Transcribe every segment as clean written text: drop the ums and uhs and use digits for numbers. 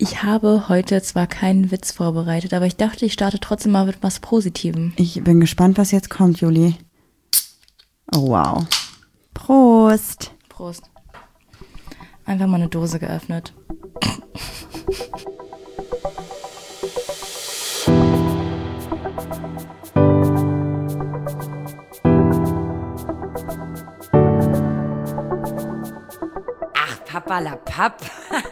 Ich habe heute zwar keinen Witz vorbereitet, aber ich dachte, ich starte trotzdem mal mit was Positivem. Ich bin gespannt, was jetzt kommt, Juli. Oh, wow. Prost. Prost. Einfach mal eine Dose geöffnet. Ach, Papperlapapp.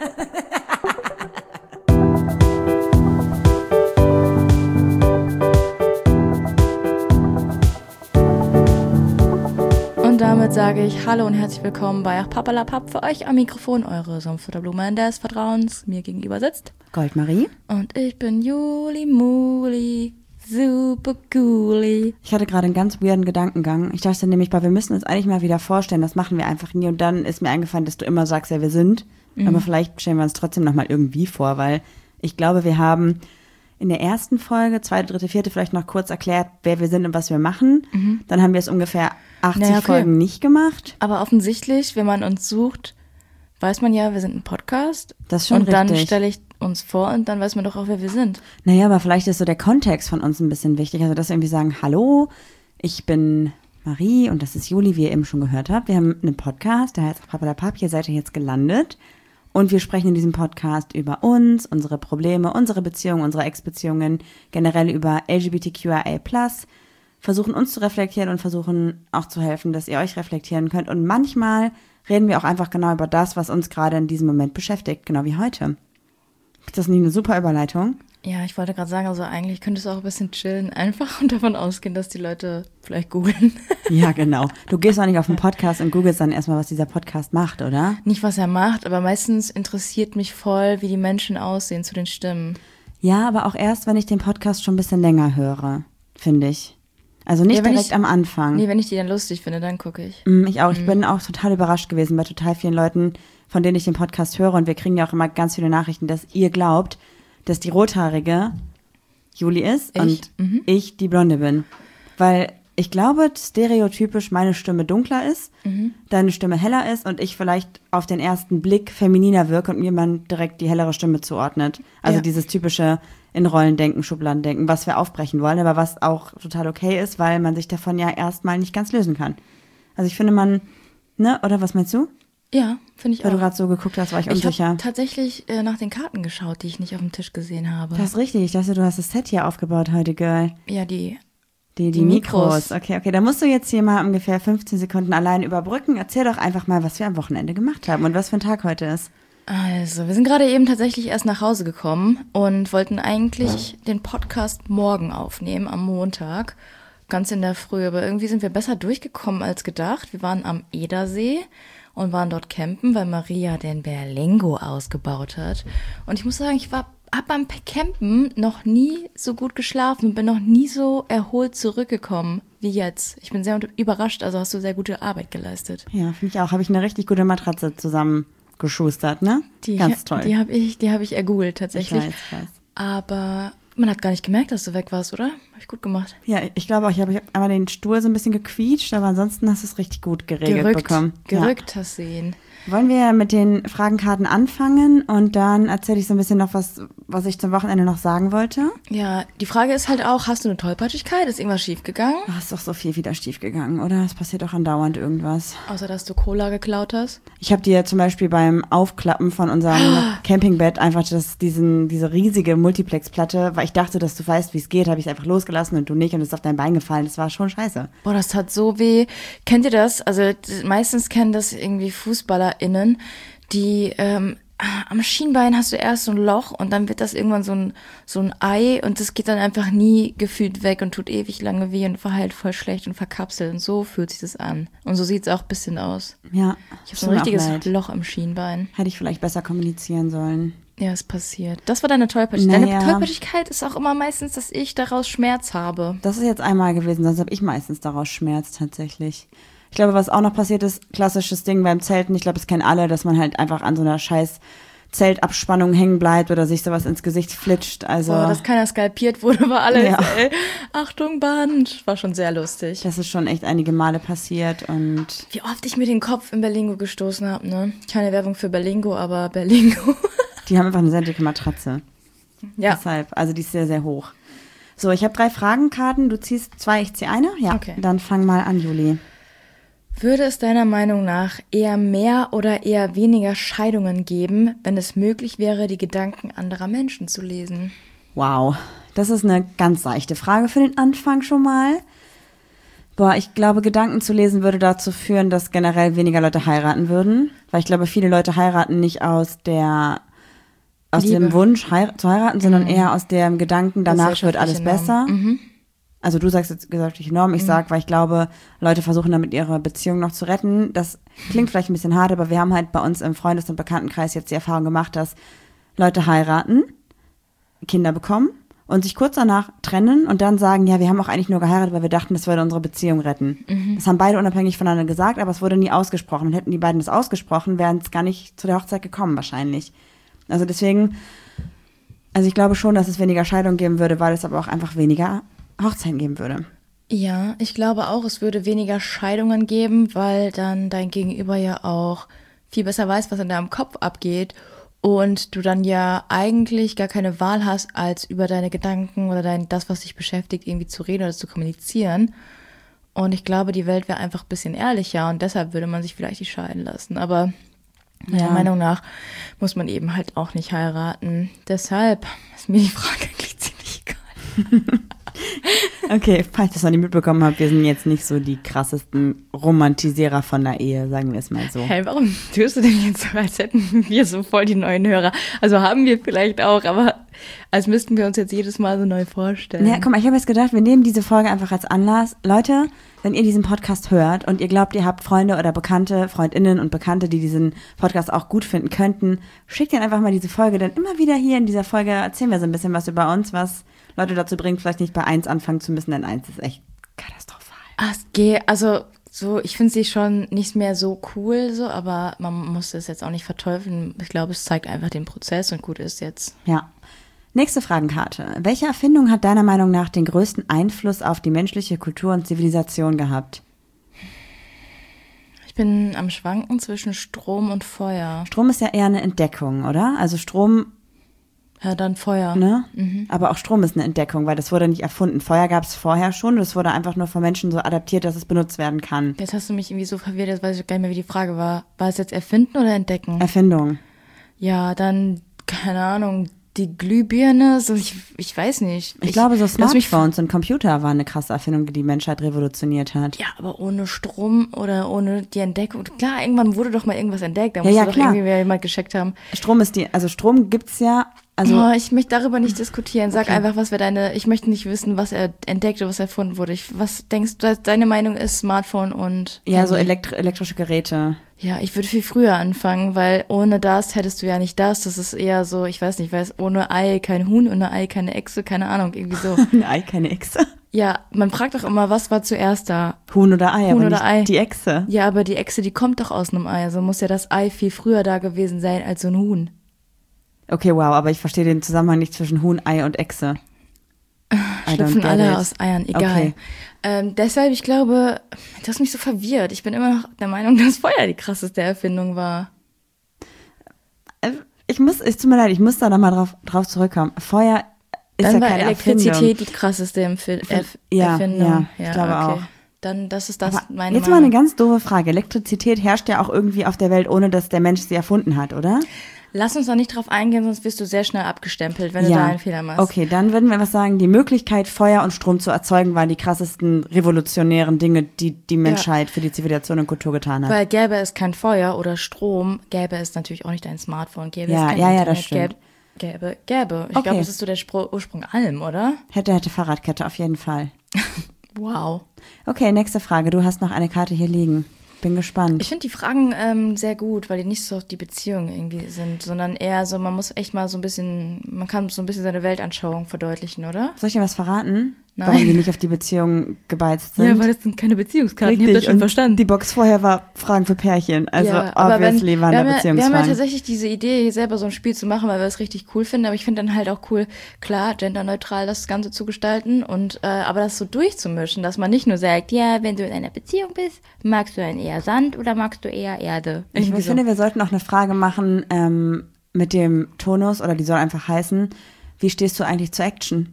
Und damit sage ich Hallo und herzlich willkommen bei Ach Papperlapapp. Für euch am Mikrofon eure Sumpfutterblume des Vertrauens mir gegenüber sitzt. Goldmarie. Und ich bin Juli Muli, super cooli. Ich hatte gerade einen ganz weirden Gedankengang. Ich dachte nämlich, wir müssen uns eigentlich mal wieder vorstellen, das machen wir einfach nie. Und dann ist mir eingefallen, dass du immer sagst, ja, wir sind. Aber vielleicht stellen wir uns trotzdem nochmal irgendwie vor, weil ich glaube, wir haben in der ersten Folge, zweite, dritte, vierte, vielleicht noch kurz erklärt, wer wir sind und was wir machen. Dann haben wir es ungefähr 80 Folgen nicht gemacht. Aber offensichtlich, wenn man uns sucht, weiß man ja, wir sind ein Podcast. Das ist schon und dann richtig. stelle ich uns vor und dann weiß man doch auch, wer wir sind. Naja, aber vielleicht ist so der Kontext von uns ein bisschen wichtig. Also, dass wir irgendwie sagen, hallo, ich bin Marie und das ist Juli, wie ihr eben schon gehört habt. Wir haben einen Podcast, der heißt Papperlapapp, hier seid ihr jetzt gelandet. Und wir sprechen in diesem Podcast über uns, unsere Probleme, unsere Beziehungen, unsere Ex-Beziehungen, generell über LGBTQIA+, versuchen uns zu reflektieren und versuchen auch zu helfen, dass ihr euch reflektieren könnt. Und manchmal reden wir auch einfach genau über das, was uns gerade in diesem Moment beschäftigt, genau wie heute. Ist das nicht eine super Überleitung? Ja, ich wollte gerade sagen, also eigentlich könntest du auch ein bisschen chillen, einfach und davon ausgehen, dass die Leute vielleicht googeln. Ja, genau. Du gehst auch nicht auf den Podcast und googelst dann erstmal, was dieser Podcast macht, oder? Nicht, was er macht, aber meistens interessiert mich voll, wie die Menschen aussehen zu den Stimmen. Ja, aber auch erst, wenn ich den Podcast schon ein bisschen länger höre, finde ich. Also nicht direkt am Anfang. Nee, wenn ich die dann lustig finde, dann gucke ich. Ich auch. Ich bin auch total überrascht gewesen bei total vielen Leuten, von denen ich den Podcast höre. Und wir kriegen ja auch immer ganz viele Nachrichten, dass ihr glaubt, dass die Rothaarige Juli ist und ich die Blonde bin. Weil ich glaube, stereotypisch meine Stimme dunkler ist, deine Stimme heller ist und ich vielleicht auf den ersten Blick femininer wirke und mir man direkt die hellere Stimme zuordnet. Also Ja. dieses typische in Rollendenken, Schubladendenken, was wir aufbrechen wollen, aber was auch total okay ist, weil man sich davon ja erstmal nicht ganz lösen kann. Also ich finde ne, oder was meinst du? Ja, finde ich Weil auch. du gerade so geguckt hast, war ich Ich unsicher. habe tatsächlich nach den Karten geschaut, die ich nicht auf dem Tisch gesehen habe. Das ist richtig. Ich dachte, du hast das Set hier aufgebaut heute, Girl. Ja, die Die Mikros. Okay. Da musst du jetzt hier mal ungefähr 15 Sekunden allein überbrücken. Erzähl doch einfach mal, was wir am Wochenende gemacht haben und was für ein Tag heute ist. Also, wir sind gerade eben tatsächlich erst nach Hause gekommen und wollten eigentlich den Podcast morgen aufnehmen, am Montag, ganz in der Früh. Aber irgendwie sind wir besser durchgekommen als gedacht. Wir waren am Edersee und waren dort campen, weil Maria den Berlingo ausgebaut hat. Und ich muss sagen, ich habe beim Campen noch nie so gut geschlafen und bin noch nie so erholt zurückgekommen wie jetzt. Ich bin sehr überrascht, also hast du sehr gute Arbeit geleistet. Ja, finde ich auch. Habe ich eine richtig gute Matratze zusammengeschustert, ne? Ganz toll. Die hab ich ergoogelt tatsächlich. Ich weiß. Aber man hat gar nicht gemerkt, dass du weg warst, oder? Hab ich gut gemacht. Ja, ich glaube auch, ich hab einmal den Stuhl so ein bisschen gequietscht, aber ansonsten hast du es richtig gut geregelt bekommen. Gerückt hast du ihn. Wollen wir mit den Fragenkarten anfangen und dann erzähle ich so ein bisschen noch was ich zum Wochenende noch sagen wollte? Ja, die Frage ist halt auch, hast du eine Tollpatschigkeit? Ist irgendwas schiefgegangen? Ach, ist doch so viel wieder schief gegangen, oder? Es passiert doch andauernd irgendwas. Außer, dass du Cola geklaut hast? Ich habe dir zum Beispiel beim Aufklappen von unserem Campingbett einfach diese riesige Multiplex-Platte, weil ich dachte, dass du weißt, wie es geht, habe ich es einfach losgelassen und du nicht und es ist auf dein Bein gefallen. Das war schon scheiße. Boah, das tat so weh. Kennt ihr das? Also meistens kennen das irgendwie FußballerInnen, die am Schienbein hast du erst so ein Loch und dann wird das irgendwann so ein Ei und das geht dann einfach nie gefühlt weg und tut ewig lange weh und verheilt voll schlecht und verkapselt und so fühlt sich das an. Und so sieht es auch ein bisschen aus. Ja. Ich habe so ein richtiges Loch im Schienbein. Hätte ich vielleicht besser kommunizieren sollen. Ja, ist passiert. Das war deine Tollpatschigkeit. Naja. Deine Tollpatschigkeit ist auch immer meistens, dass ich daraus Schmerz habe. Das ist jetzt einmal gewesen, sonst habe ich meistens daraus Schmerz tatsächlich. Ich glaube, was auch noch passiert ist, klassisches Ding beim Zelten, ich glaube, das kennen alle, dass man halt einfach an so einer scheiß Zeltabspannung hängen bleibt oder sich sowas ins Gesicht flitscht. Also dass keiner skalpiert wurde, war alles, Ja. Achtung, Band. War schon sehr lustig. das ist schon echt einige Male passiert und Wie oft ich mir den Kopf in Berlingo gestoßen habe, ne? Keine Werbung für Berlingo, aber Berlingo. Die haben einfach eine sehr dicke Matratze. Ja. Deshalb, also die ist sehr, sehr hoch. So, ich habe 3 Fragenkarten. Du ziehst 2, ich ziehe eine. Ja, Okay. Dann fang mal an, Juli. Würde es deiner Meinung nach eher mehr oder eher weniger Scheidungen geben, wenn es möglich wäre, die Gedanken anderer Menschen zu lesen? Wow, das ist eine ganz seichte Frage für den Anfang schon mal. Boah, ich glaube, Gedanken zu lesen würde dazu führen, dass generell weniger Leute heiraten würden. Weil ich glaube, viele Leute heiraten nicht aus Liebe. dem Wunsch zu heiraten, sondern eher aus dem Gedanken, danach wird alles besser. Also du sagst jetzt gesellschaftliche Norm, ich sag, weil ich glaube, Leute versuchen damit ihre Beziehung noch zu retten. Das klingt vielleicht ein bisschen hart, aber wir haben halt bei uns im Freundes- und Bekanntenkreis jetzt die Erfahrung gemacht, dass Leute heiraten, Kinder bekommen und sich kurz danach trennen und dann sagen, ja, wir haben auch eigentlich nur geheiratet, weil wir dachten, das würde unsere Beziehung retten. Das haben beide unabhängig voneinander gesagt, aber es wurde nie ausgesprochen. Und hätten die beiden das ausgesprochen, wären es gar nicht zu der Hochzeit gekommen wahrscheinlich. Also deswegen, also ich glaube schon, dass es weniger Scheidungen geben würde, weil es aber auch einfach weniger Hochzeiten geben würde. Ja, ich glaube auch, es würde weniger Scheidungen geben, weil dann dein Gegenüber ja auch viel besser weiß, was in deinem Kopf abgeht und du dann ja eigentlich gar keine Wahl hast, als über deine Gedanken oder das, was dich beschäftigt, irgendwie zu reden oder zu kommunizieren. Und ich glaube, die Welt wäre einfach ein bisschen ehrlicher und deshalb würde man sich vielleicht nicht scheiden lassen. Aber meiner Meinung nach muss man eben halt auch nicht heiraten. Deshalb ist mir die Frage eigentlich ziemlich egal. Okay, falls ihr es noch nicht mitbekommen habt, wir sind jetzt nicht so die krassesten Romantisierer von der Ehe, sagen wir es mal so. Hey, warum tust du denn jetzt so, als hätten wir so voll die neuen Hörer? Also haben wir vielleicht auch, aber als müssten wir uns jetzt jedes Mal so neu vorstellen. Ja, guck mal, ich habe jetzt gedacht, wir nehmen diese Folge einfach als Anlass. Leute, wenn ihr diesen Podcast hört und ihr glaubt, ihr habt Freunde oder Bekannte, FreundInnen und Bekannte, die diesen Podcast auch gut finden könnten, schickt ihnen einfach mal diese Folge, denn immer wieder hier in dieser Folge erzählen wir so ein bisschen was über uns, was Leute dazu bringt, vielleicht nicht bei 1 anfangen zu müssen, denn 1 ist echt katastrophal. Also so, ich finde sie schon nicht mehr so cool, so, aber man muss es jetzt auch nicht verteufeln. Ich glaube, es zeigt einfach den Prozess und gut ist jetzt. Ja. Nächste Fragenkarte. Welche Erfindung hat deiner Meinung nach den größten Einfluss auf die menschliche Kultur und Zivilisation gehabt? Ich bin am Schwanken zwischen Strom und Feuer. Strom ist ja eher eine Entdeckung, oder? Also Strom, Ja, dann Feuer. ne? Aber auch Strom ist eine Entdeckung, weil das wurde nicht erfunden. Feuer gab es vorher schon, das wurde einfach nur von Menschen so adaptiert, dass es benutzt werden kann. Jetzt hast du mich irgendwie so verwirrt, jetzt weiß ich gar nicht mehr, wie die Frage war. War es jetzt erfinden oder entdecken? Erfindung. Ja, dann, keine Ahnung, die Glühbirne, so ich weiß nicht. Ich glaube, so lass mich Smartphones und Computer waren eine krasse Erfindung, die die Menschheit revolutioniert hat. Ja, aber ohne Strom oder ohne die Entdeckung. Klar, irgendwann wurde doch mal irgendwas entdeckt. Da Ja, muss ja, doch klar. irgendwie jemand gescheckt haben. Strom gibt's ja, also Ich möchte darüber nicht diskutieren. Sag einfach, was wäre ich möchte nicht wissen, was er entdeckt oder was erfunden wurde. Was denkst du, deine Meinung ist Smartphone und ja, so Handy? elektrische Geräte. Ja, ich würde viel früher anfangen, weil ohne das hättest du ja nicht das. Das ist eher so, ich weiß nicht, ohne Ei kein Huhn, ohne Ei keine Echse, keine Ahnung, irgendwie so. Ein Ei, keine Echse. Ja, man fragt doch immer, was war zuerst da? Huhn oder Ei, Huhn aber oder nicht Ei. die Echse. Ja, aber die Echse, die kommt doch aus einem Ei. Also muss ja das Ei viel früher da gewesen sein als so ein Huhn. Okay, wow, aber ich verstehe den Zusammenhang nicht zwischen Huhn, Ei und Echse. I don't Schlüpfen get alle it. aus Eiern, egal. Okay. Deshalb, ich glaube, du hast mich so verwirrt. Ich bin immer noch der Meinung, dass Feuer die krasseste Erfindung war. Es tut mir leid, ich muss da nochmal drauf zurückkommen. Feuer ist Dann ja war keine Elektrizität Erfindung. die krasseste Ja, Erfindung. ja, ich glaube auch. Dann, das ist das Aber meine jetzt mal eine Meinung. ganz doofe Frage. Elektrizität herrscht ja auch irgendwie auf der Welt, ohne dass der Mensch sie erfunden hat, oder? Lass uns da nicht drauf eingehen, sonst wirst du sehr schnell abgestempelt, wenn du da einen Fehler machst. Okay, dann würden wir was sagen, die Möglichkeit, Feuer und Strom zu erzeugen, waren die krassesten revolutionären Dinge, die die Menschheit für die Zivilisation und Kultur getan hat. Weil gäbe es kein Feuer oder Strom, gäbe es natürlich auch nicht ein Smartphone, gäbe Ja, es kein ja, Internet, das stimmt. Gäbe. Ich Okay. glaube, das ist so der Ursprung allem, oder? Hätte Fahrradkette, auf jeden Fall. Wow. Okay, nächste Frage. Du hast noch eine Karte hier liegen. Bin gespannt. Ich finde die Fragen sehr gut, weil die nicht so auf die Beziehung irgendwie sind, sondern eher so, man muss echt mal so ein bisschen, man kann so ein bisschen seine Weltanschauung verdeutlichen, oder? Soll ich dir was verraten? Nein. Warum die nicht auf die Beziehung gebeizt sind? Ja, weil das sind keine Beziehungskarten, ich habe das schon und verstanden. die Box vorher war Fragen für Pärchen. Also aber obviously waren da wir haben ja Beziehungsfragen. tatsächlich diese Idee, hier selber so ein Spiel zu machen, weil wir es richtig cool finden. Aber ich finde dann halt auch cool, klar, genderneutral das Ganze zu gestalten und aber das so durchzumischen, dass man nicht nur sagt, ja, wenn du in einer Beziehung bist, magst du dann eher Sand oder magst du eher Erde? Ich Irgendwie finde, wir sollten auch eine Frage machen, mit dem Tonus, oder die soll einfach heißen, wie stehst du eigentlich zur Action?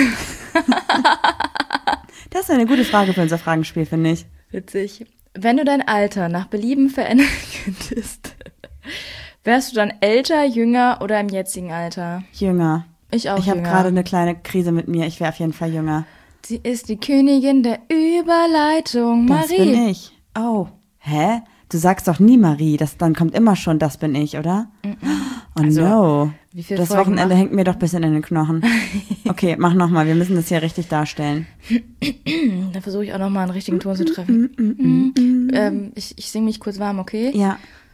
Das ist eine gute Frage für unser Fragenspiel, finde ich. Witzig. Wenn du dein Alter nach Belieben verändern könntest, wärst du dann älter, jünger oder im jetzigen Alter? Jünger. Ich auch Ich habe jünger. gerade eine kleine Krise mit mir. Ich wäre auf jeden Fall jünger. Sie ist die Königin der Überleitung, Das Marie. bin ich. Oh, hä? Du sagst doch nie Marie. Dann kommt immer schon, das bin ich, oder? Oh Also, no. wie viele Das Folgen Wochenende machen- hängt mir doch ein bisschen in den Knochen. Okay, mach nochmal. Wir müssen das hier richtig darstellen. Da versuche ich auch nochmal einen richtigen Ton zu treffen. Ich singe mich kurz warm, okay? Ja.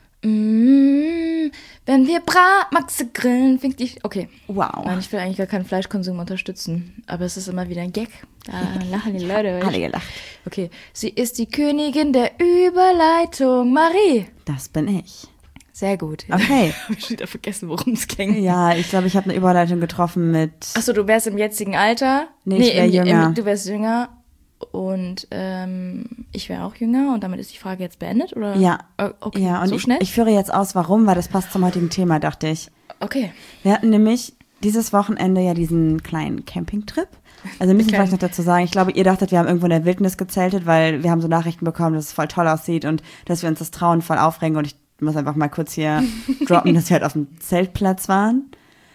Wenn wir Bratmaxe grillen, fängt die... Okay. Wow. Nein, ich will eigentlich gar keinen Fleischkonsum unterstützen. Aber es ist immer wieder ein Gag. Da lachen die Leute. Alle gelacht. Okay. Sie ist die Königin der Überleitung, Marie. Das bin ich. Sehr gut. Okay. Hab ich wieder vergessen, worum es ging. Ja, ich glaube, ich habe eine Überleitung getroffen mit... Achso, du wärst im jetzigen Alter? Nee, ich wär jünger. Du wärst jünger und ich wäre auch jünger und damit ist die Frage jetzt beendet, oder? Ja. Okay, Ja, und so schnell? ich führe jetzt aus, warum, weil das passt zum heutigen Thema, dachte ich. Okay. Wir hatten nämlich dieses Wochenende ja diesen kleinen Campingtrip. Also wir müssen vielleicht noch dazu sagen, ich glaube, ihr dachtet, wir haben irgendwo in der Wildnis gezeltet, weil wir haben so Nachrichten bekommen, dass es voll toll aussieht und dass wir uns das trauen, voll aufregen. Und ich muss einfach mal kurz hier droppen, dass wir halt auf dem Zeltplatz waren.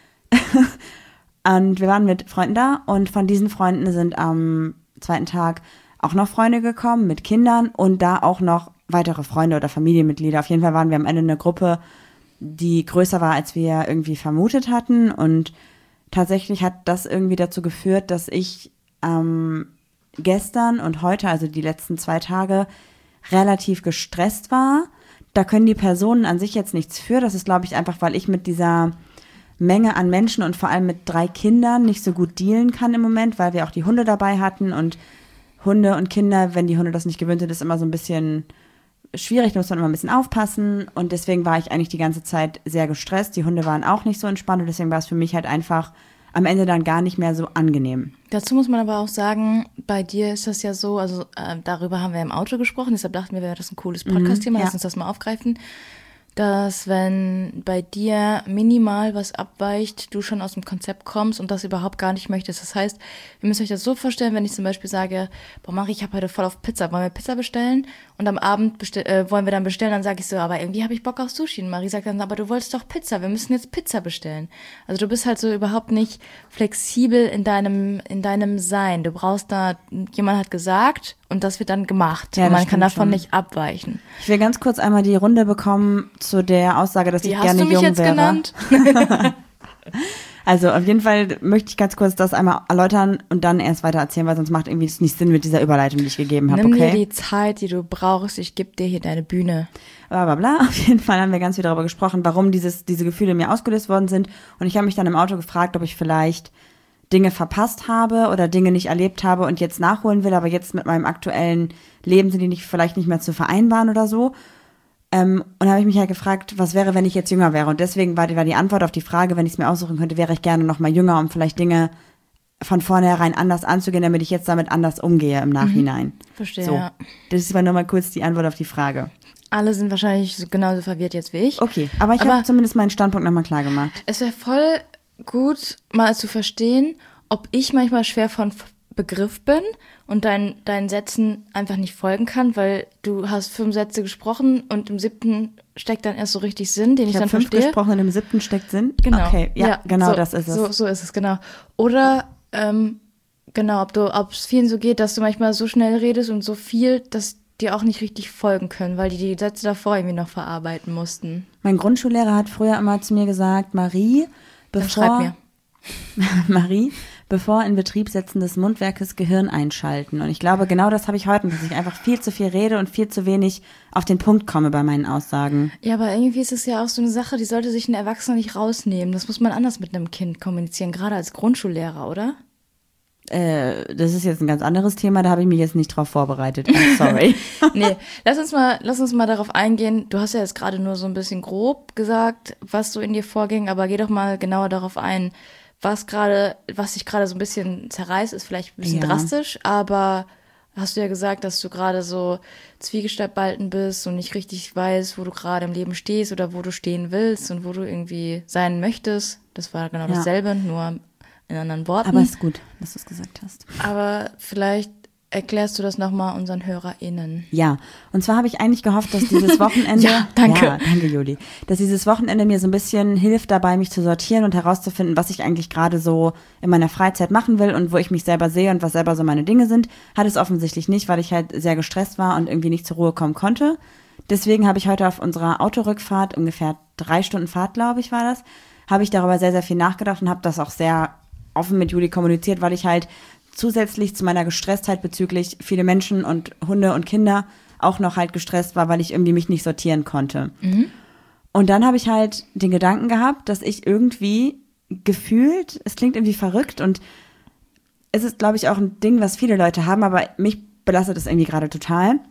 Und wir waren mit Freunden da und von diesen Freunden sind am zweiten Tag auch noch Freunde gekommen mit Kindern und da auch noch weitere Freunde oder Familienmitglieder. Auf jeden Fall waren wir am Ende eine Gruppe, die größer war, als wir irgendwie vermutet hatten. Und tatsächlich hat das irgendwie dazu geführt, dass ich gestern und heute, also die letzten 2 Tage, relativ gestresst war. Da können die Personen an sich jetzt nichts für. Das ist, glaube ich, einfach, weil ich mit dieser Menge an Menschen und vor allem mit 3 Kindern nicht so gut dealen kann im Moment, weil wir auch die Hunde dabei hatten. Und Hunde und Kinder, wenn die Hunde das nicht gewöhnt sind, ist immer so ein bisschen schwierig, da muss man immer ein bisschen aufpassen. Und deswegen war ich eigentlich die ganze Zeit sehr gestresst. Die Hunde waren auch nicht so entspannt und deswegen war es für mich halt einfach am Ende dann gar nicht mehr so angenehm. Dazu muss man aber auch sagen, bei dir ist das ja so, also darüber haben wir im Auto gesprochen, deshalb dachten wir, wäre das ein cooles Podcast-Thema, ja. lass uns das mal aufgreifen, dass wenn bei dir minimal was abweicht, du schon aus dem Konzept kommst und das überhaupt gar nicht möchtest. Das heißt, ihr müsst euch das so vorstellen, wenn ich zum Beispiel sage, boah Marie, ich habe heute voll auf Pizza, wollen wir Pizza bestellen? Und am Abend wollen wir dann bestellen, dann sage ich so, aber irgendwie habe ich Bock auf Sushi. Und Marie sagt dann, aber du wolltest doch Pizza, wir müssen jetzt Pizza bestellen. Also du bist halt so überhaupt nicht flexibel in deinem Sein. Du brauchst da, jemand hat gesagt und das wird dann gemacht. Ja, und das man kann stimmt davon schon. nicht abweichen. Ich will ganz kurz einmal die Runde bekommen zu der Aussage, dass Wie ich hast gerne du mich jung jetzt wäre. genannt? Also auf jeden Fall möchte ich ganz kurz das einmal erläutern und dann erst weiter erzählen, weil sonst macht irgendwie es nicht Sinn mit dieser Überleitung, die ich gegeben habe, Nimm dir okay? die Zeit, die du brauchst. Ich gebe dir hier deine Bühne. Bla bla bla. Auf jeden Fall haben wir ganz viel darüber gesprochen, warum diese Gefühle in mir ausgelöst worden sind. Und ich habe mich dann im Auto gefragt, ob ich vielleicht Dinge verpasst habe oder Dinge nicht erlebt habe und jetzt nachholen will, aber jetzt mit meinem aktuellen Leben sind die vielleicht nicht mehr zu vereinbaren oder so. Und da habe ich mich halt gefragt, was wäre, wenn ich jetzt jünger wäre? Und deswegen war die Antwort auf die Frage, wenn ich es mir aussuchen könnte, wäre ich gerne noch mal jünger, um vielleicht Dinge von vornherein anders anzugehen, damit ich jetzt damit anders umgehe im Nachhinein. Verstehe, So, ja. das ist aber nur mal kurz die Antwort auf die Frage. Alle sind wahrscheinlich genauso verwirrt jetzt wie ich. Okay, aber ich habe zumindest meinen Standpunkt nochmal klar gemacht. Es wäre voll gut, mal zu verstehen, ob ich manchmal schwer von Begriff bin und deinen Sätzen einfach nicht folgen kann, weil du hast 5 Sätze gesprochen und im 7. steckt dann erst so richtig Sinn, den ich Ich habe dann 5 verstehe. gesprochen und im 7. steckt Sinn? Genau. Okay, ja, genau so, das ist es. So ist es, genau. Oder, genau, ob es vielen so geht, dass du manchmal so schnell redest und so viel, dass die auch nicht richtig folgen können, weil die Sätze davor irgendwie noch verarbeiten mussten. Mein Grundschullehrer hat früher immer zu mir gesagt, Marie, Dann schreib mir. bevor in Betrieb setzen des Mundwerkes Gehirn einschalten. Und ich glaube, genau das habe ich heute, dass ich einfach viel zu viel rede und viel zu wenig auf den Punkt komme bei meinen Aussagen. Ja, aber irgendwie ist es ja auch so eine Sache, die sollte sich ein Erwachsener nicht rausnehmen. Das muss man anders mit einem Kind kommunizieren, gerade als Grundschullehrer, oder? Das ist jetzt ein ganz anderes Thema, da habe ich mich jetzt nicht drauf vorbereitet. I'm sorry. Nee, lass uns mal darauf eingehen. Du hast ja jetzt gerade nur so ein bisschen grob gesagt, was so in dir vorging, aber geh doch mal genauer darauf ein, was dich gerade so ein bisschen zerreißt, ist vielleicht ein bisschen Ja. drastisch, aber hast du ja gesagt, dass du gerade so zwiegespalten bist und nicht richtig weißt, wo du gerade im Leben stehst oder wo du stehen willst und wo du irgendwie sein möchtest. Das war genau dasselbe, nur in anderen Worten. Aber ist gut, dass du es gesagt hast. Aber vielleicht erklärst du das nochmal unseren HörerInnen. Ja, und zwar habe ich eigentlich gehofft, dass dieses Wochenende, Ja, danke. Ja, danke Juli, dass dieses Wochenende mir so ein bisschen hilft dabei, mich zu sortieren und herauszufinden, was ich eigentlich gerade so in meiner Freizeit machen will und wo ich mich selber sehe und was selber so meine Dinge sind. Hat es offensichtlich nicht, weil ich halt sehr gestresst war und irgendwie nicht zur Ruhe kommen konnte. Deswegen habe ich heute auf unserer Autorückfahrt, ungefähr 3 Stunden Fahrt, glaube ich, war das, habe ich darüber sehr, sehr viel nachgedacht und habe das auch sehr offen mit Juli kommuniziert, weil ich halt zusätzlich zu meiner Gestresstheit bezüglich viele Menschen und Hunde und Kinder auch noch halt gestresst war, weil ich irgendwie mich nicht sortieren konnte. Und dann habe ich halt den Gedanken gehabt, dass ich irgendwie gefühlt, es klingt irgendwie verrückt und es ist, glaube ich, auch ein Ding, was viele Leute haben, aber mich belastet es irgendwie gerade total.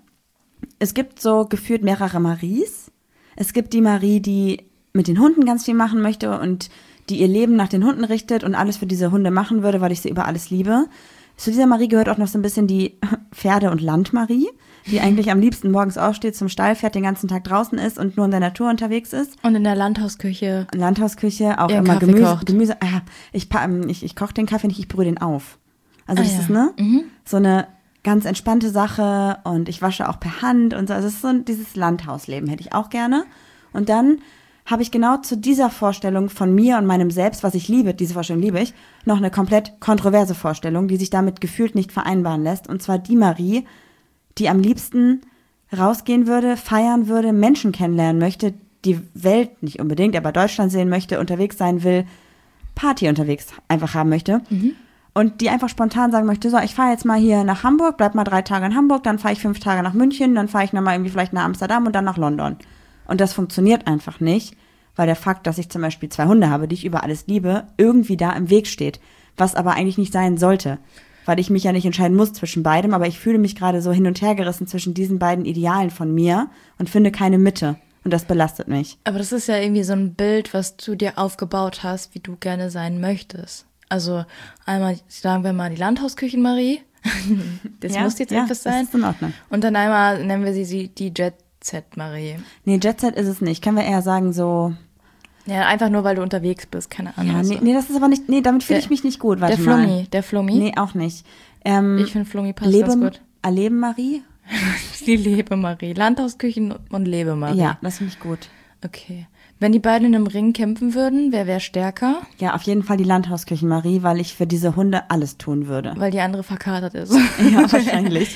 Es gibt so gefühlt mehrere Maries. Es gibt die Marie, die mit den Hunden ganz viel machen möchte und die ihr Leben nach den Hunden richtet und alles für diese Hunde machen würde, weil ich sie über alles liebe. Zu dieser Marie gehört auch noch so ein bisschen die Pferde- und Land-Marie, die eigentlich am liebsten morgens aufsteht, zum Stall fährt, den ganzen Tag draußen ist und nur in der Natur unterwegs ist. Und in der Landhausküche. Auch immer Kaffee kocht. Gemüse. Ich koche den Kaffee nicht, ich brühe den auf. Also das ist, so eine ganz entspannte Sache und ich wasche auch per Hand und so. Also es ist so dieses Landhausleben hätte ich auch gerne. Und dann habe ich genau zu dieser Vorstellung von mir und meinem Selbst, was ich liebe, diese Vorstellung liebe ich, noch eine komplett kontroverse Vorstellung, die sich damit gefühlt nicht vereinbaren lässt. Und zwar die Marie, die am liebsten rausgehen würde, feiern würde, Menschen kennenlernen möchte, die Welt nicht unbedingt, aber Deutschland sehen möchte, unterwegs sein will, Party unterwegs einfach haben möchte. Und die einfach spontan sagen möchte, so, ich fahre jetzt mal hier nach Hamburg, bleib mal 3 Tage in Hamburg, dann fahre ich 5 Tage nach München, dann fahre ich nochmal irgendwie vielleicht nach Amsterdam und dann nach London. Und das funktioniert einfach nicht, weil der Fakt, dass ich zum Beispiel 2 Hunde habe, die ich über alles liebe, irgendwie da im Weg steht. Was aber eigentlich nicht sein sollte, weil ich mich ja nicht entscheiden muss zwischen beidem, aber ich fühle mich gerade so hin und her gerissen zwischen diesen beiden Idealen von mir und finde keine Mitte. Und das belastet mich. Aber das ist ja irgendwie so ein Bild, was du dir aufgebaut hast, wie du gerne sein möchtest. Also einmal, sagen wir mal, die Landhausküchen-Marie. Das muss jetzt etwas sein. Das ist in Ordnung. Und dann einmal nennen wir sie die Jet-Set-Marie. Nee, Jet-Set ist es nicht. Können wir eher sagen so... Ja, einfach nur, weil du unterwegs bist, keine Ahnung. Ja, nee, das ist aber nicht... Nee, damit fühle ich mich nicht gut. Warte mal. Der Flummi? Nee, auch nicht. Ich finde Flummi passt ganz gut. Erleben-Marie? Die Lebe-Marie. Landhausküchen und Lebe-Marie. Ja, das finde ich gut. Okay. Wenn die beiden in einem Ring kämpfen würden, wer wäre stärker? Ja, auf jeden Fall die Landhausküchen-Marie, weil ich für diese Hunde alles tun würde. Weil die andere verkatert ist. Ja, wahrscheinlich.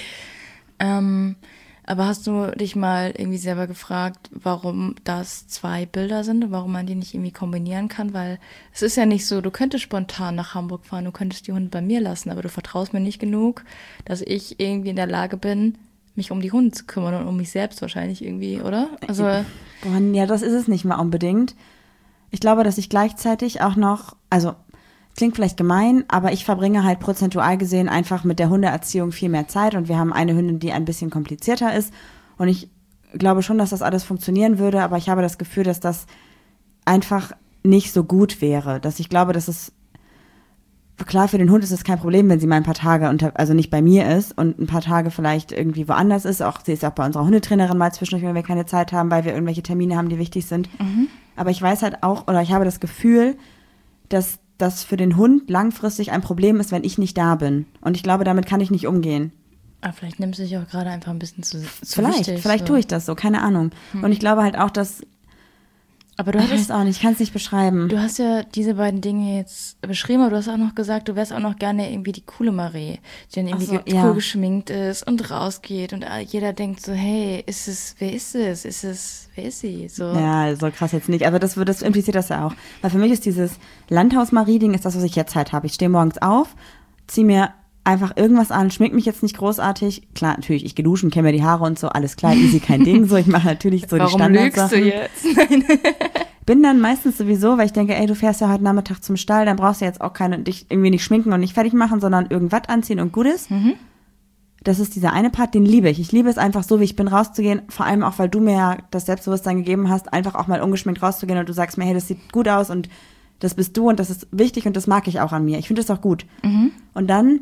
Aber hast du dich mal irgendwie selber gefragt, warum das 2 Bilder sind und warum man die nicht irgendwie kombinieren kann? Weil es ist ja nicht so, du könntest spontan nach Hamburg fahren, du könntest die Hunde bei mir lassen, aber du vertraust mir nicht genug, dass ich irgendwie in der Lage bin, mich um die Hunde zu kümmern und um mich selbst wahrscheinlich irgendwie, oder? Also Boah, ja, das ist es nicht mal unbedingt. Ich glaube, dass ich gleichzeitig auch noch, also klingt vielleicht gemein, aber ich verbringe halt prozentual gesehen einfach mit der Hundeerziehung viel mehr Zeit und wir haben eine Hündin, die ein bisschen komplizierter ist und ich glaube schon, dass das alles funktionieren würde, aber ich habe das Gefühl, dass das einfach nicht so gut wäre, dass ich glaube, dass es klar, für den Hund ist es kein Problem, wenn sie mal ein paar Tage also nicht bei mir ist und ein paar Tage vielleicht irgendwie woanders ist. Sie ist auch bei unserer Hundetrainerin mal zwischendurch, wenn wir keine Zeit haben, weil wir irgendwelche Termine haben, die wichtig sind. Aber ich weiß halt auch, oder ich habe das Gefühl, dass das für den Hund langfristig ein Problem ist, wenn ich nicht da bin. Und ich glaube, damit kann ich nicht umgehen. Aber vielleicht nimmst du dich auch gerade einfach ein bisschen zu Vielleicht wichtig, tue ich das so, keine Ahnung. Und ich glaube halt auch, dass Aber du ich weiß auch nicht, ich kann es nicht beschreiben. Du hast ja diese beiden Dinge jetzt beschrieben, aber du hast auch noch gesagt, du wärst auch noch gerne irgendwie die coole Marie, die dann irgendwie cool geschminkt ist und rausgeht und jeder denkt so, hey, wer ist es? Wer ist sie? So. Ja, so krass jetzt nicht, aber das impliziert das ja auch. Weil für mich ist dieses Landhaus-Marie-Ding ist das, was ich jetzt halt habe. Ich stehe morgens auf, ziehe mir einfach irgendwas an, schmink mich jetzt nicht großartig. Klar, natürlich, ich gehe duschen, kämme mir die Haare und so, alles klar, easy, kein Ding. So, ich mache natürlich so die Standardsachen. Warum lügst du jetzt? Bin dann meistens sowieso, weil ich denke, ey, du fährst ja heute Nachmittag zum Stall, dann brauchst du jetzt auch dich irgendwie nicht schminken und nicht fertig machen, sondern irgendwas anziehen und gut ist. Das ist dieser eine Part, den liebe ich. Ich liebe es einfach so, wie ich bin, rauszugehen. Vor allem auch, weil du mir ja das Selbstbewusstsein gegeben hast, einfach auch mal ungeschminkt rauszugehen und du sagst mir, hey, das sieht gut aus und das bist du und das ist wichtig und das mag ich auch an mir. Ich finde das auch gut. Und dann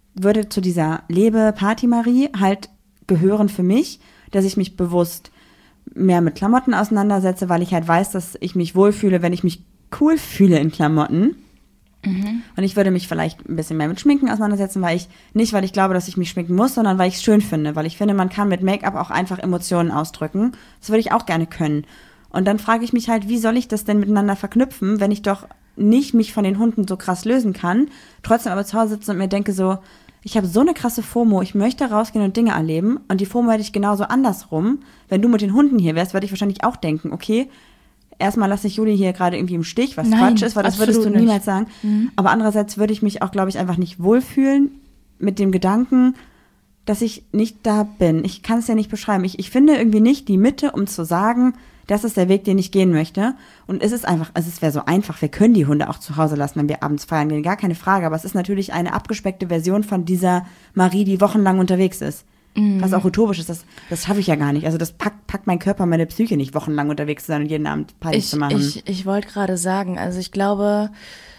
würde zu dieser Lebe-Party-Marie halt gehören für mich, dass ich mich bewusst mehr mit Klamotten auseinandersetze, weil ich halt weiß, dass ich mich wohlfühle, wenn ich mich cool fühle in Klamotten. Und ich würde mich vielleicht ein bisschen mehr mit Schminken auseinandersetzen, weil ich glaube, dass ich mich schminken muss, sondern weil ich es schön finde, weil ich finde, man kann mit Make-up auch einfach Emotionen ausdrücken. Das würde ich auch gerne können. Und dann frage ich mich halt, wie soll ich das denn miteinander verknüpfen, wenn ich doch nicht mich von den Hunden so krass lösen kann, trotzdem aber zu Hause sitze und mir denke so, ich habe so eine krasse FOMO, ich möchte rausgehen und Dinge erleben und die FOMO hätte ich genauso andersrum. Wenn du mit den Hunden hier wärst, würde ich wahrscheinlich auch denken, okay, erstmal lasse ich Juli hier gerade irgendwie im Stich, was Quatsch ist, weil das würdest du niemals sagen. Aber andererseits würde ich mich auch, glaube ich, einfach nicht wohlfühlen mit dem Gedanken, dass ich nicht da bin. Ich kann es ja nicht beschreiben. Ich finde irgendwie nicht die Mitte, um zu sagen, das ist der Weg, den ich gehen möchte. Und es wäre so einfach, wir können die Hunde auch zu Hause lassen, wenn wir abends feiern gehen, gar keine Frage. Aber es ist natürlich eine abgespeckte Version von dieser Marie, die wochenlang unterwegs ist. Was auch utopisch ist, das schaffe ich ja gar nicht. Also das packt mein Körper, meine Psyche nicht, wochenlang unterwegs zu sein und jeden Abend Party zu machen. Ich wollte gerade sagen, also ich glaube,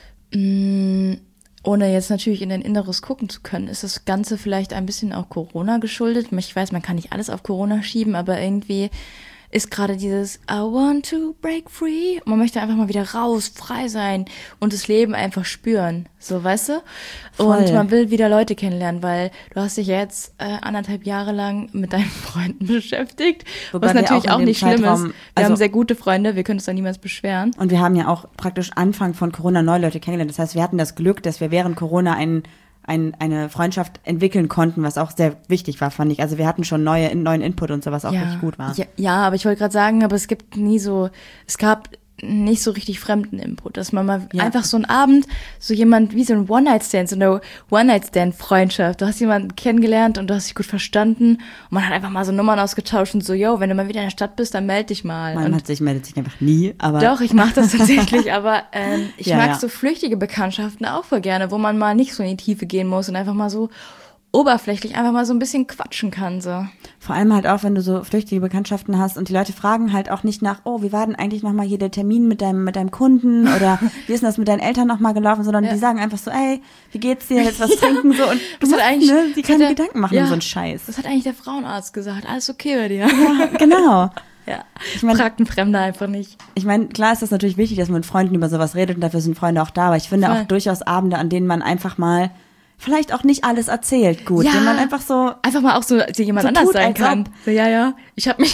ohne jetzt natürlich in dein Inneres gucken zu können, ist das Ganze vielleicht ein bisschen auch Corona geschuldet. Ich weiß, man kann nicht alles auf Corona schieben, aber irgendwie ist gerade dieses I want to break free. Man möchte einfach mal wieder raus, frei sein und das Leben einfach spüren. So, weißt du? Voll. Und man will wieder Leute kennenlernen, weil du hast dich jetzt 1,5 Jahre lang mit deinen Freunden beschäftigt, Wobei was natürlich auch nicht schlimm ist. Wir haben sehr gute Freunde, wir können uns da niemals beschweren. Und wir haben ja auch praktisch Anfang von Corona neue Leute kennengelernt. Das heißt, wir hatten das Glück, dass wir während Corona eine Freundschaft entwickeln konnten, was auch sehr wichtig war, fand ich. Also wir hatten schon neuen Input und so, was auch richtig gut war. Ja, aber ich wollte gerade sagen, aber es gab nicht so richtig fremden Input, dass man mal einfach so einen Abend, so jemand wie so ein One-Night-Stand, so eine One-Night-Stand-Freundschaft. Du hast jemanden kennengelernt und du hast dich gut verstanden und man hat einfach mal so Nummern ausgetauscht und so, yo, wenn du mal wieder in der Stadt bist, dann melde dich mal. Meldet sich einfach nie, aber... Doch, ich mache das tatsächlich, aber ich mag so flüchtige Bekanntschaften auch voll gerne, wo man mal nicht so in die Tiefe gehen muss und einfach mal so oberflächlich einfach mal so ein bisschen quatschen kann, so. Vor allem halt auch, wenn du so flüchtige Bekanntschaften hast und die Leute fragen halt auch nicht nach, oh, wie war denn eigentlich nochmal hier der Termin mit deinem Kunden oder wie ist denn das mit deinen Eltern nochmal gelaufen, sondern die sagen einfach so, ey, wie geht's dir, jetzt was trinken, so, und du musst die keine Gedanken machen um so einen Scheiß. Das hat eigentlich der Frauenarzt gesagt, alles okay bei dir. Ja, genau. Ja, fragt ein Fremder einfach nicht. Ich meine, klar ist das natürlich wichtig, dass man mit Freunden über sowas redet und dafür sind Freunde auch da, aber ich finde auch durchaus Abende, an denen man einfach mal vielleicht auch nicht alles erzählt, gut, wenn man einfach mal auch so jemand anders sein kann. So, ja. Ich habe mich,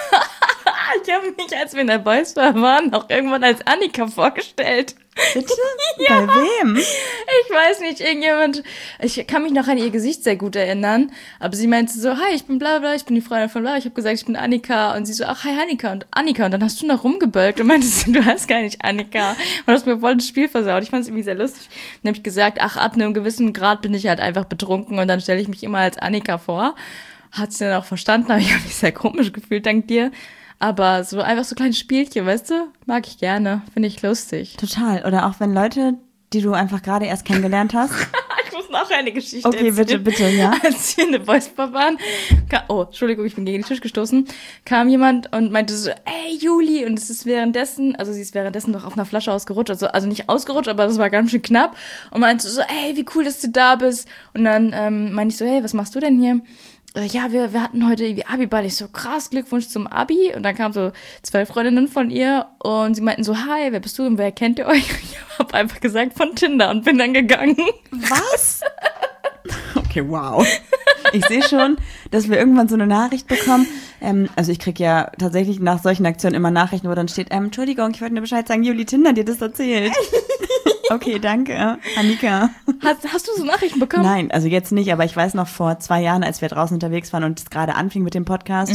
als wir in der Boys Bar waren, auch irgendwann als Annika vorgestellt. Bitte? Ja. Bei wem? Ich weiß nicht, irgendjemand, ich kann mich noch an ihr Gesicht sehr gut erinnern, aber sie meinte so, hi, ich bin bla bla, ich bin die Freundin von bla, ich habe gesagt, ich bin Annika und sie so, ach, hi Annika und dann hast du noch rumgebölkt und meintest, du hast gar nicht Annika und hast mir voll das Spiel versaut. Ich fand es irgendwie sehr lustig. Dann habe ich gesagt, ach, ab einem gewissen Grad bin ich halt einfach betrunken und dann stelle ich mich immer als Annika vor. Hat sie dann auch verstanden, aber ich habe mich sehr komisch gefühlt, dank dir. Aber so einfach so kleine Spielchen, weißt du, mag ich gerne, finde ich lustig. Total. Oder auch wenn Leute, die du einfach gerade erst kennengelernt hast. Ich muss noch eine Geschichte erzählen. Okay, bitte, ja. Als wir in der Boys Bar waren, Entschuldigung, ich bin gegen den Tisch gestoßen, kam jemand und meinte so, ey, Juli, und sie ist währenddessen doch auf einer Flasche ausgerutscht, also nicht ausgerutscht, aber das war ganz schön knapp und meinte so, ey, wie cool, dass du da bist. Und dann meinte ich so, hey, was machst du denn hier? Ja, wir hatten heute irgendwie Abi-Ball. Ich so, krass, Glückwunsch zum Abi. Und dann kamen so 2 Freundinnen von ihr und sie meinten so, hi, wer bist du und wer kennt ihr euch? Ich habe einfach gesagt von Tinder und bin dann gegangen. Was? Okay, wow. Ich sehe schon, dass wir irgendwann so eine Nachricht bekommen. Also ich kriege ja tatsächlich nach solchen Aktionen immer Nachrichten, wo dann steht, Entschuldigung, ich wollte nur Bescheid sagen, Juli, Tinder hat dir das erzählt. Okay, danke, Annika. Hast du so Nachrichten bekommen? Nein, also jetzt nicht, aber ich weiß noch vor 2 Jahren, als wir draußen unterwegs waren und es gerade anfing mit dem Podcast,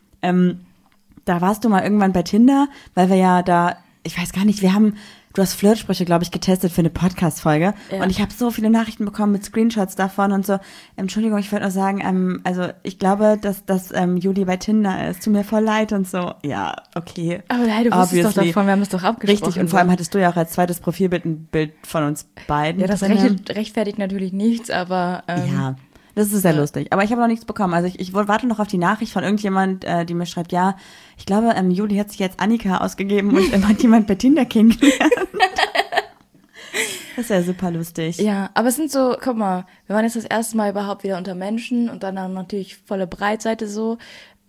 da warst du mal irgendwann bei Tinder, weil wir ja da, ich weiß gar nicht, du hast Flirtsprüche, glaube ich, getestet für eine Podcast-Folge. Ja. Und ich habe so viele Nachrichten bekommen mit Screenshots davon und so. Entschuldigung, ich wollte nur sagen, also ich glaube, dass Juli bei Tinder ist. Tut mir voll leid und so. Ja, okay. Aber hey, du wusstest doch davon, wir haben das doch abgesprochen. Richtig, und vor allem hattest du ja auch als zweites Profilbild ein Bild von uns beiden. Ja, das rechtfertigt natürlich nichts, aber... Ja, das ist sehr lustig. Aber ich habe noch nichts bekommen. Also ich warte noch auf die Nachricht von irgendjemand, die mir schreibt, ja, ich glaube, Juli hat sich jetzt Annika ausgegeben und hat jemand bei Tinder kennengelernt. Das ist ja super lustig. Ja, aber es sind so, guck mal, wir waren jetzt das erste Mal überhaupt wieder unter Menschen und dann natürlich volle Breitseite so.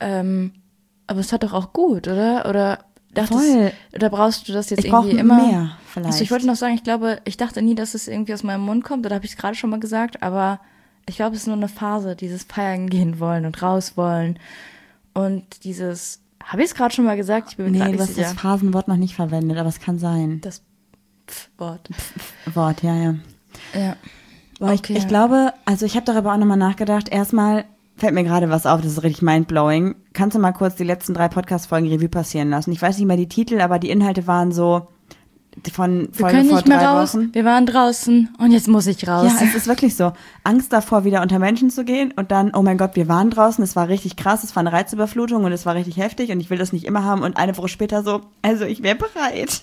Aber es hat doch auch gut, oder? Oder Voll. Oder brauchst du das jetzt Ich irgendwie brauche immer? mehr, vielleicht. Also ich wollte noch sagen, ich dachte nie, dass es irgendwie aus meinem Mund kommt, oder habe ich es gerade schon mal gesagt, aber ich glaube, es ist nur eine Phase, dieses Feiern gehen wollen und raus wollen und dieses, habe ich es gerade schon mal gesagt? Ich bin mir gerade Nee, du nicht hast sicher. das Phasenwort noch nicht verwendet, aber es kann sein. Das Wort. Wort, ja. Ja. Boah, Okay. ich glaube, also ich habe darüber auch nochmal nachgedacht. Erstmal fällt mir gerade was auf, das ist richtig mindblowing. Kannst du mal kurz die letzten 3 Podcast-Folgen Revue passieren lassen? Ich weiß nicht mehr die Titel, aber die Inhalte waren so von Wir Folge können vor nicht mehr 3 raus, Wochen. wir waren draußen und jetzt muss ich raus. Ja, es ist wirklich so. Angst davor, wieder unter Menschen zu gehen und dann, oh mein Gott, wir waren draußen, es war richtig krass, es war eine Reizüberflutung und es war richtig heftig und ich will das nicht immer haben und eine Woche später so, also ich wäre bereit.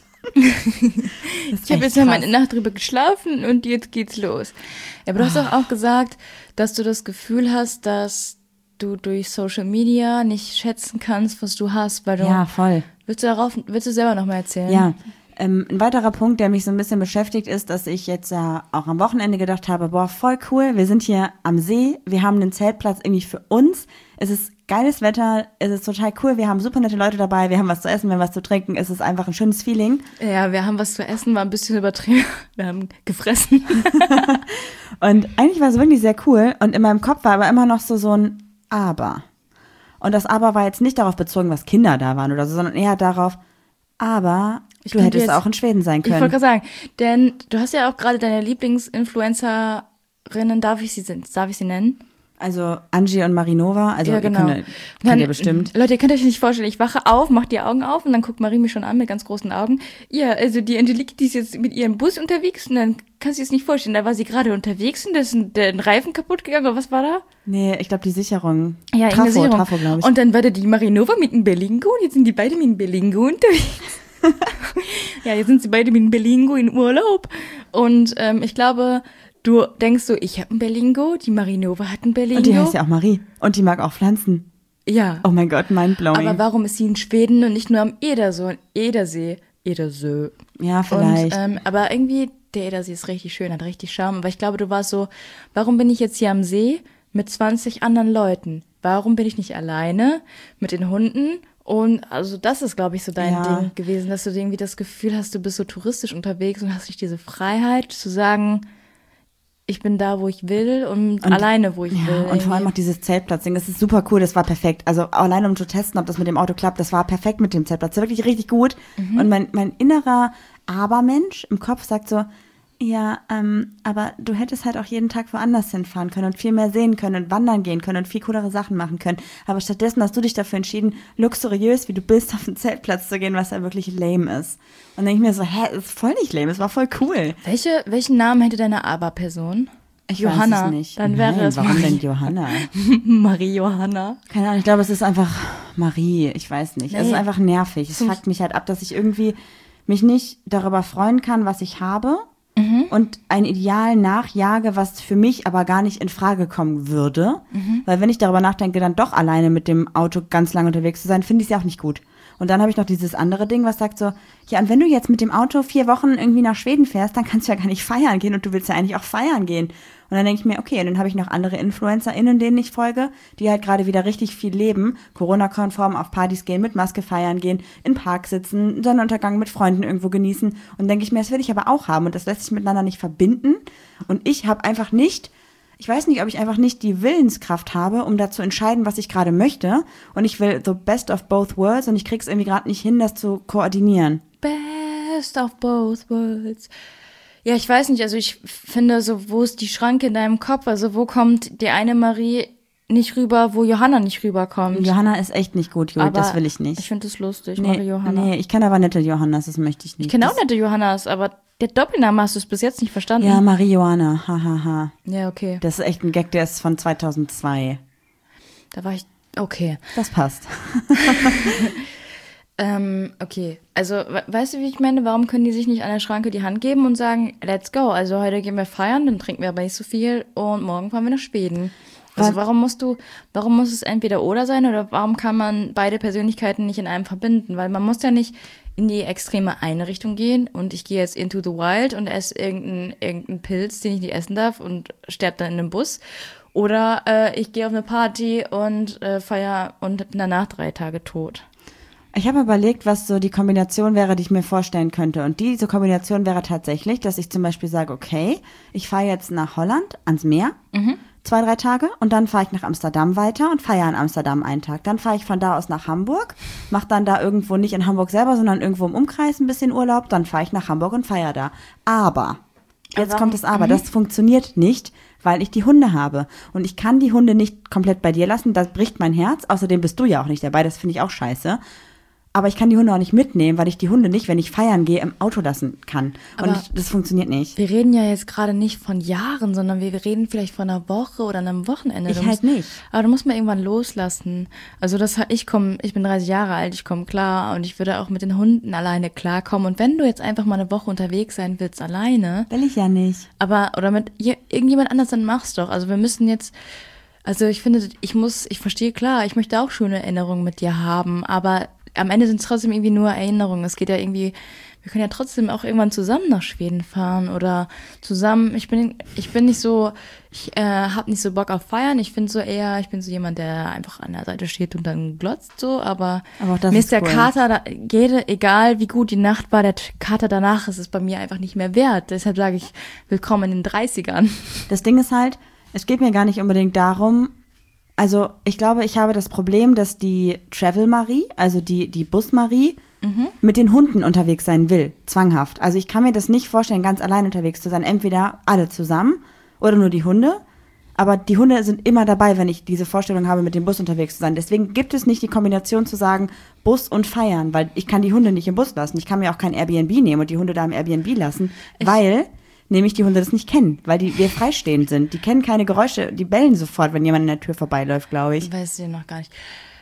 Ich habe jetzt ja meine Nacht drüber geschlafen und jetzt geht's los. Ja, aber du hast doch auch gesagt, dass du das Gefühl hast, dass du durch Social Media nicht schätzen kannst, was du hast, weil du Ja, voll. willst du selber noch mal erzählen? Ja, ein weiterer Punkt, der mich so ein bisschen beschäftigt, ist, dass ich jetzt ja auch am Wochenende gedacht habe, boah, voll cool, wir sind hier am See, wir haben einen Zeltplatz irgendwie für uns, es ist geiles Wetter, es ist total cool, wir haben super nette Leute dabei, wir haben was zu essen, wir haben was zu trinken, es ist einfach ein schönes Feeling. Ja, wir haben was zu essen, war ein bisschen übertrieben. Wir haben gefressen. Und eigentlich war es wirklich sehr cool und in meinem Kopf war aber immer noch so ein Aber. Und das Aber war jetzt nicht darauf bezogen, was Kinder da waren oder so, sondern eher darauf, aber du könnte hättest jetzt- auch in Schweden sein Ich wollte können. gerade sagen, denn du hast ja auch gerade deine Lieblingsinfluencerinnen, darf ich sie nennen? Also Angie und Marinova, also Ja, ihr genau. kennt ihr bestimmt. Leute, ihr könnt euch nicht vorstellen, ich wache auf, mach die Augen auf und dann guckt Marie mich schon an mit ganz großen Augen. Ja, also die Angelique, die ist jetzt mit ihrem Bus unterwegs und dann kannst du dir das nicht vorstellen. Da war sie gerade unterwegs und da ist ein Reifen kaputt gegangen oder was war da? Nee, ich glaube die Sicherung. Ja, irgendeine Sicherung. Trafo, glaube ich. Und dann war da die Marinova mit dem Berlingo und jetzt sind die beide mit dem Berlingo unterwegs. Ja, jetzt sind sie beide mit dem Berlingo in Urlaub. Und ich glaube, du denkst so, ich habe ein Berlingo, die Marinova hat ein Berlingo. Und die heißt ja auch Marie. Und die mag auch Pflanzen. Ja. Oh mein Gott, mindblowing. Aber warum ist sie in Schweden und nicht nur am Edersee? Ja, vielleicht. Und, aber irgendwie, der Edersee ist richtig schön, hat richtig Charme. Aber ich glaube, du warst so, warum bin ich jetzt hier am See mit 20 anderen Leuten? Warum bin ich nicht alleine mit den Hunden? Und also das ist, glaube ich, so dein Ja. Ding gewesen, dass du irgendwie das Gefühl hast, du bist so touristisch unterwegs und hast nicht diese Freiheit zu sagen, ich bin da, wo ich will und alleine, wo ich will. Ja, und vor allem auch dieses Zeltplatzding, das ist super cool, das war perfekt. Also alleine um zu testen, ob das mit dem Auto klappt, das war perfekt mit dem Zeltplatz, wirklich richtig gut. Und mein innerer Abermensch im Kopf sagt so, ja, aber du hättest halt auch jeden Tag woanders hinfahren können und viel mehr sehen können und wandern gehen können und viel coolere Sachen machen können. Aber stattdessen hast du dich dafür entschieden, luxuriös, wie du bist, auf den Zeltplatz zu gehen, was ja wirklich lame ist. Und dann denke ich mir so, ist voll nicht lame, es war voll cool. Welchen Namen hätte deine Aber-Person? Ich Johanna. weiß es nicht. Dann wäre Nein, es warum Marie. denn Johanna? Marie Johanna. Keine Ahnung, ich glaube, es ist einfach Marie, ich weiß nicht. Es Nee. ist einfach nervig. Es fuckt mich halt ab, dass ich irgendwie mich nicht darüber freuen kann, was ich habe und ein Ideal nachjage, was für mich aber gar nicht in Frage kommen würde. Weil wenn ich darüber nachdenke, dann doch alleine mit dem Auto ganz lange unterwegs zu sein, finde ich es ja auch nicht gut. Und dann habe ich noch dieses andere Ding, was sagt so, ja, und wenn du jetzt mit dem Auto 4 Wochen irgendwie nach Schweden fährst, dann kannst du ja gar nicht feiern gehen und du willst ja eigentlich auch feiern gehen. Und dann denke ich mir, okay, und dann habe ich noch andere InfluencerInnen, denen ich folge, die halt gerade wieder richtig viel leben, Corona-konform auf Partys gehen, mit Maske feiern gehen, im Park sitzen, Sonnenuntergang mit Freunden irgendwo genießen. Und denke ich mir, das will ich aber auch haben und das lässt sich miteinander nicht verbinden. Und ich habe einfach nicht, ich weiß nicht, ob ich einfach nicht die Willenskraft habe, um da zu entscheiden, was ich gerade möchte. Und ich will the best of both worlds und ich krieg's irgendwie gerade nicht hin, das zu koordinieren. Best of both worlds. Ja, ich weiß nicht, also ich finde so, wo ist die Schranke in deinem Kopf? Also wo kommt die eine Marie nicht rüber, wo Johanna nicht rüberkommt? Johanna ist echt nicht gut, Juli, das will ich nicht. Ich finde das lustig, Marie Johanna. Nee, ich kenne aber nette Johannas, das möchte ich nicht. Ich kenne auch nette Johannas, aber der Doppelname hast du es bis jetzt nicht verstanden. Ja, Marie Johanna, hahaha. Ja, okay. Das ist echt ein Gag, der ist von 2002. Da war ich, okay. Das passt. Okay, also weißt du, wie ich meine? Warum können die sich nicht an der Schranke die Hand geben und sagen, let's go, also heute gehen wir feiern, dann trinken wir aber nicht so viel und morgen fahren wir nach Schweden. Also warum muss es entweder oder sein oder warum kann man beide Persönlichkeiten nicht in einem verbinden? Weil man muss ja nicht in die extreme eine Richtung gehen und ich gehe jetzt into the wild und esse irgendeinen Pilz, den ich nicht essen darf und sterbe dann in einem Bus. Oder ich gehe auf eine Party und feiere und bin danach 3 Tage tot. Ich habe überlegt, was so die Kombination wäre, die ich mir vorstellen könnte. Und diese Kombination wäre tatsächlich, dass ich zum Beispiel sage, okay, ich fahre jetzt nach Holland ans Meer, 2, 3 Tage und dann fahre ich nach Amsterdam weiter und feiere in Amsterdam einen Tag. Dann fahre ich von da aus nach Hamburg, mache dann da irgendwo nicht in Hamburg selber, sondern irgendwo im Umkreis ein bisschen Urlaub. Dann fahre ich nach Hamburg und feiere da. Aber, jetzt kommt das Aber, das funktioniert nicht, weil ich die Hunde habe. Und ich kann die Hunde nicht komplett bei dir lassen, das bricht mein Herz. Außerdem bist du ja auch nicht dabei, das finde ich auch scheiße. Aber ich kann die Hunde auch nicht mitnehmen, weil ich die Hunde nicht, wenn ich feiern gehe, im Auto lassen kann. Und das funktioniert nicht. Wir reden ja jetzt gerade nicht von Jahren, sondern wir reden vielleicht von einer Woche oder einem Wochenende. Ich halt nicht. Aber du musst mal irgendwann loslassen. Also ich bin 30 Jahre alt, ich komme klar und ich würde auch mit den Hunden alleine klarkommen. Und wenn du jetzt einfach mal eine Woche unterwegs sein willst, alleine. Will ich ja nicht. Oder mit irgendjemand anders, dann mach's doch. Also wir müssen jetzt, also ich finde, ich verstehe klar, ich möchte auch schöne Erinnerungen mit dir haben, aber am Ende sind es trotzdem irgendwie nur Erinnerungen. Es geht ja irgendwie, wir können ja trotzdem auch irgendwann zusammen nach Schweden fahren oder zusammen, ich bin nicht so, ich habe nicht so Bock auf Feiern. Ich bin so jemand, der einfach an der Seite steht und dann glotzt so, aber mir ist der cool. Kater, egal wie gut die Nacht war, der Kater danach ist es bei mir einfach nicht mehr wert. Deshalb sage ich, willkommen in den 30ern. Das Ding ist halt, es geht mir gar nicht unbedingt darum, also ich glaube, ich habe das Problem, dass die Travel-Marie, also die Bus-Marie, mit den Hunden unterwegs sein will, zwanghaft. Also ich kann mir das nicht vorstellen, ganz allein unterwegs zu sein. Entweder alle zusammen oder nur die Hunde. Aber die Hunde sind immer dabei, wenn ich diese Vorstellung habe, mit dem Bus unterwegs zu sein. Deswegen gibt es nicht die Kombination zu sagen, Bus und feiern, weil ich kann die Hunde nicht im Bus lassen. Ich kann mir auch kein Airbnb nehmen und die Hunde da im Airbnb lassen, weil nämlich die Hunde das nicht kennen, weil wir freistehend sind. Die kennen keine Geräusche, die bellen sofort, wenn jemand an der Tür vorbeiläuft, glaube ich. Weiß ich noch gar nicht.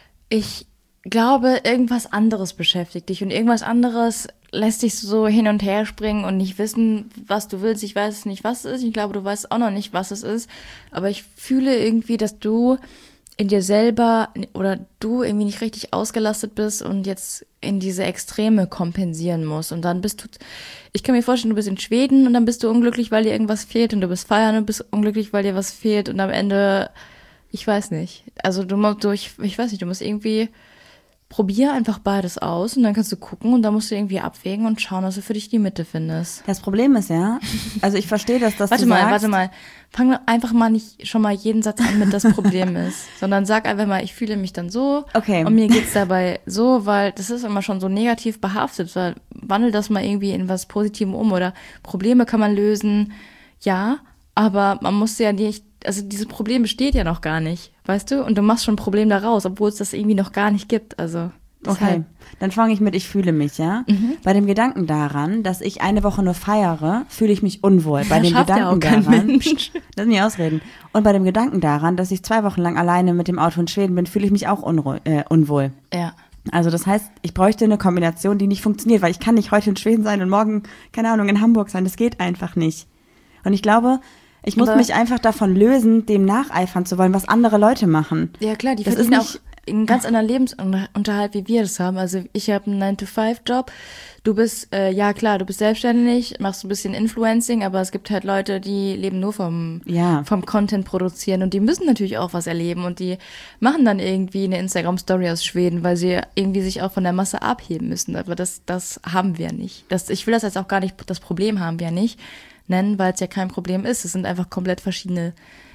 Ich glaube, irgendwas anderes beschäftigt dich und irgendwas anderes lässt dich so hin und her springen und nicht wissen, was du willst. Ich weiß nicht, was es ist. Ich glaube, du weißt auch noch nicht, was es ist. Aber ich fühle irgendwie, dass du in dir selber oder du irgendwie nicht richtig ausgelastet bist und jetzt in diese Extreme kompensieren musst. Und dann ich kann mir vorstellen, du bist in Schweden und dann bist du unglücklich, weil dir irgendwas fehlt und du bist feiern und bist unglücklich, weil dir was fehlt und am Ende, ich weiß nicht. Also ich weiß nicht, du musst irgendwie, probier einfach beides aus und dann kannst du gucken und dann musst du irgendwie abwägen und schauen, dass du für dich die Mitte findest. Das Problem ist ja, also ich verstehe, dass das Warte mal, fang einfach mal nicht schon mal jeden Satz an mit das Problem ist, sondern sag einfach mal, ich fühle mich dann so und mir geht's dabei so, weil das ist immer schon so negativ behaftet, weil wandel das mal irgendwie in was Positivem um oder Probleme kann man lösen, ja, aber man muss ja nicht, also dieses Problem besteht ja noch gar nicht, weißt du? Und du machst schon ein Problem daraus, obwohl es das irgendwie noch gar nicht gibt, also. Okay, dann fange ich mit, ich fühle mich, ja? Bei dem Gedanken daran, dass ich eine Woche nur feiere, fühle ich mich unwohl. Bei dem Gedanken daran, lass mich ausreden. Und bei dem Gedanken daran, dass ich 2 Wochen lang alleine mit dem Auto in Schweden bin, fühle ich mich auch unwohl. Ja. Also das heißt, ich bräuchte eine Kombination, die nicht funktioniert, weil ich kann nicht heute in Schweden sein und morgen, keine Ahnung, in Hamburg sein. Das geht einfach nicht. Und ich glaube, ich muss mich einfach davon lösen, dem nacheifern zu wollen, was andere Leute machen. Ja klar, die verdienen auch einen ganz anderen Lebensunterhalt, wie wir das haben. Also ich habe einen 9-to-5-Job. Du bist, du bist selbstständig, machst ein bisschen Influencing, aber es gibt halt Leute, die leben nur vom Content produzieren und die müssen natürlich auch was erleben und die machen dann irgendwie eine Instagram-Story aus Schweden, weil sie irgendwie sich auch von der Masse abheben müssen. Aber das haben wir nicht. Ich will das jetzt auch gar nicht, das Problem haben wir nicht nennen, weil es ja kein Problem ist. Es sind einfach komplett verschiedene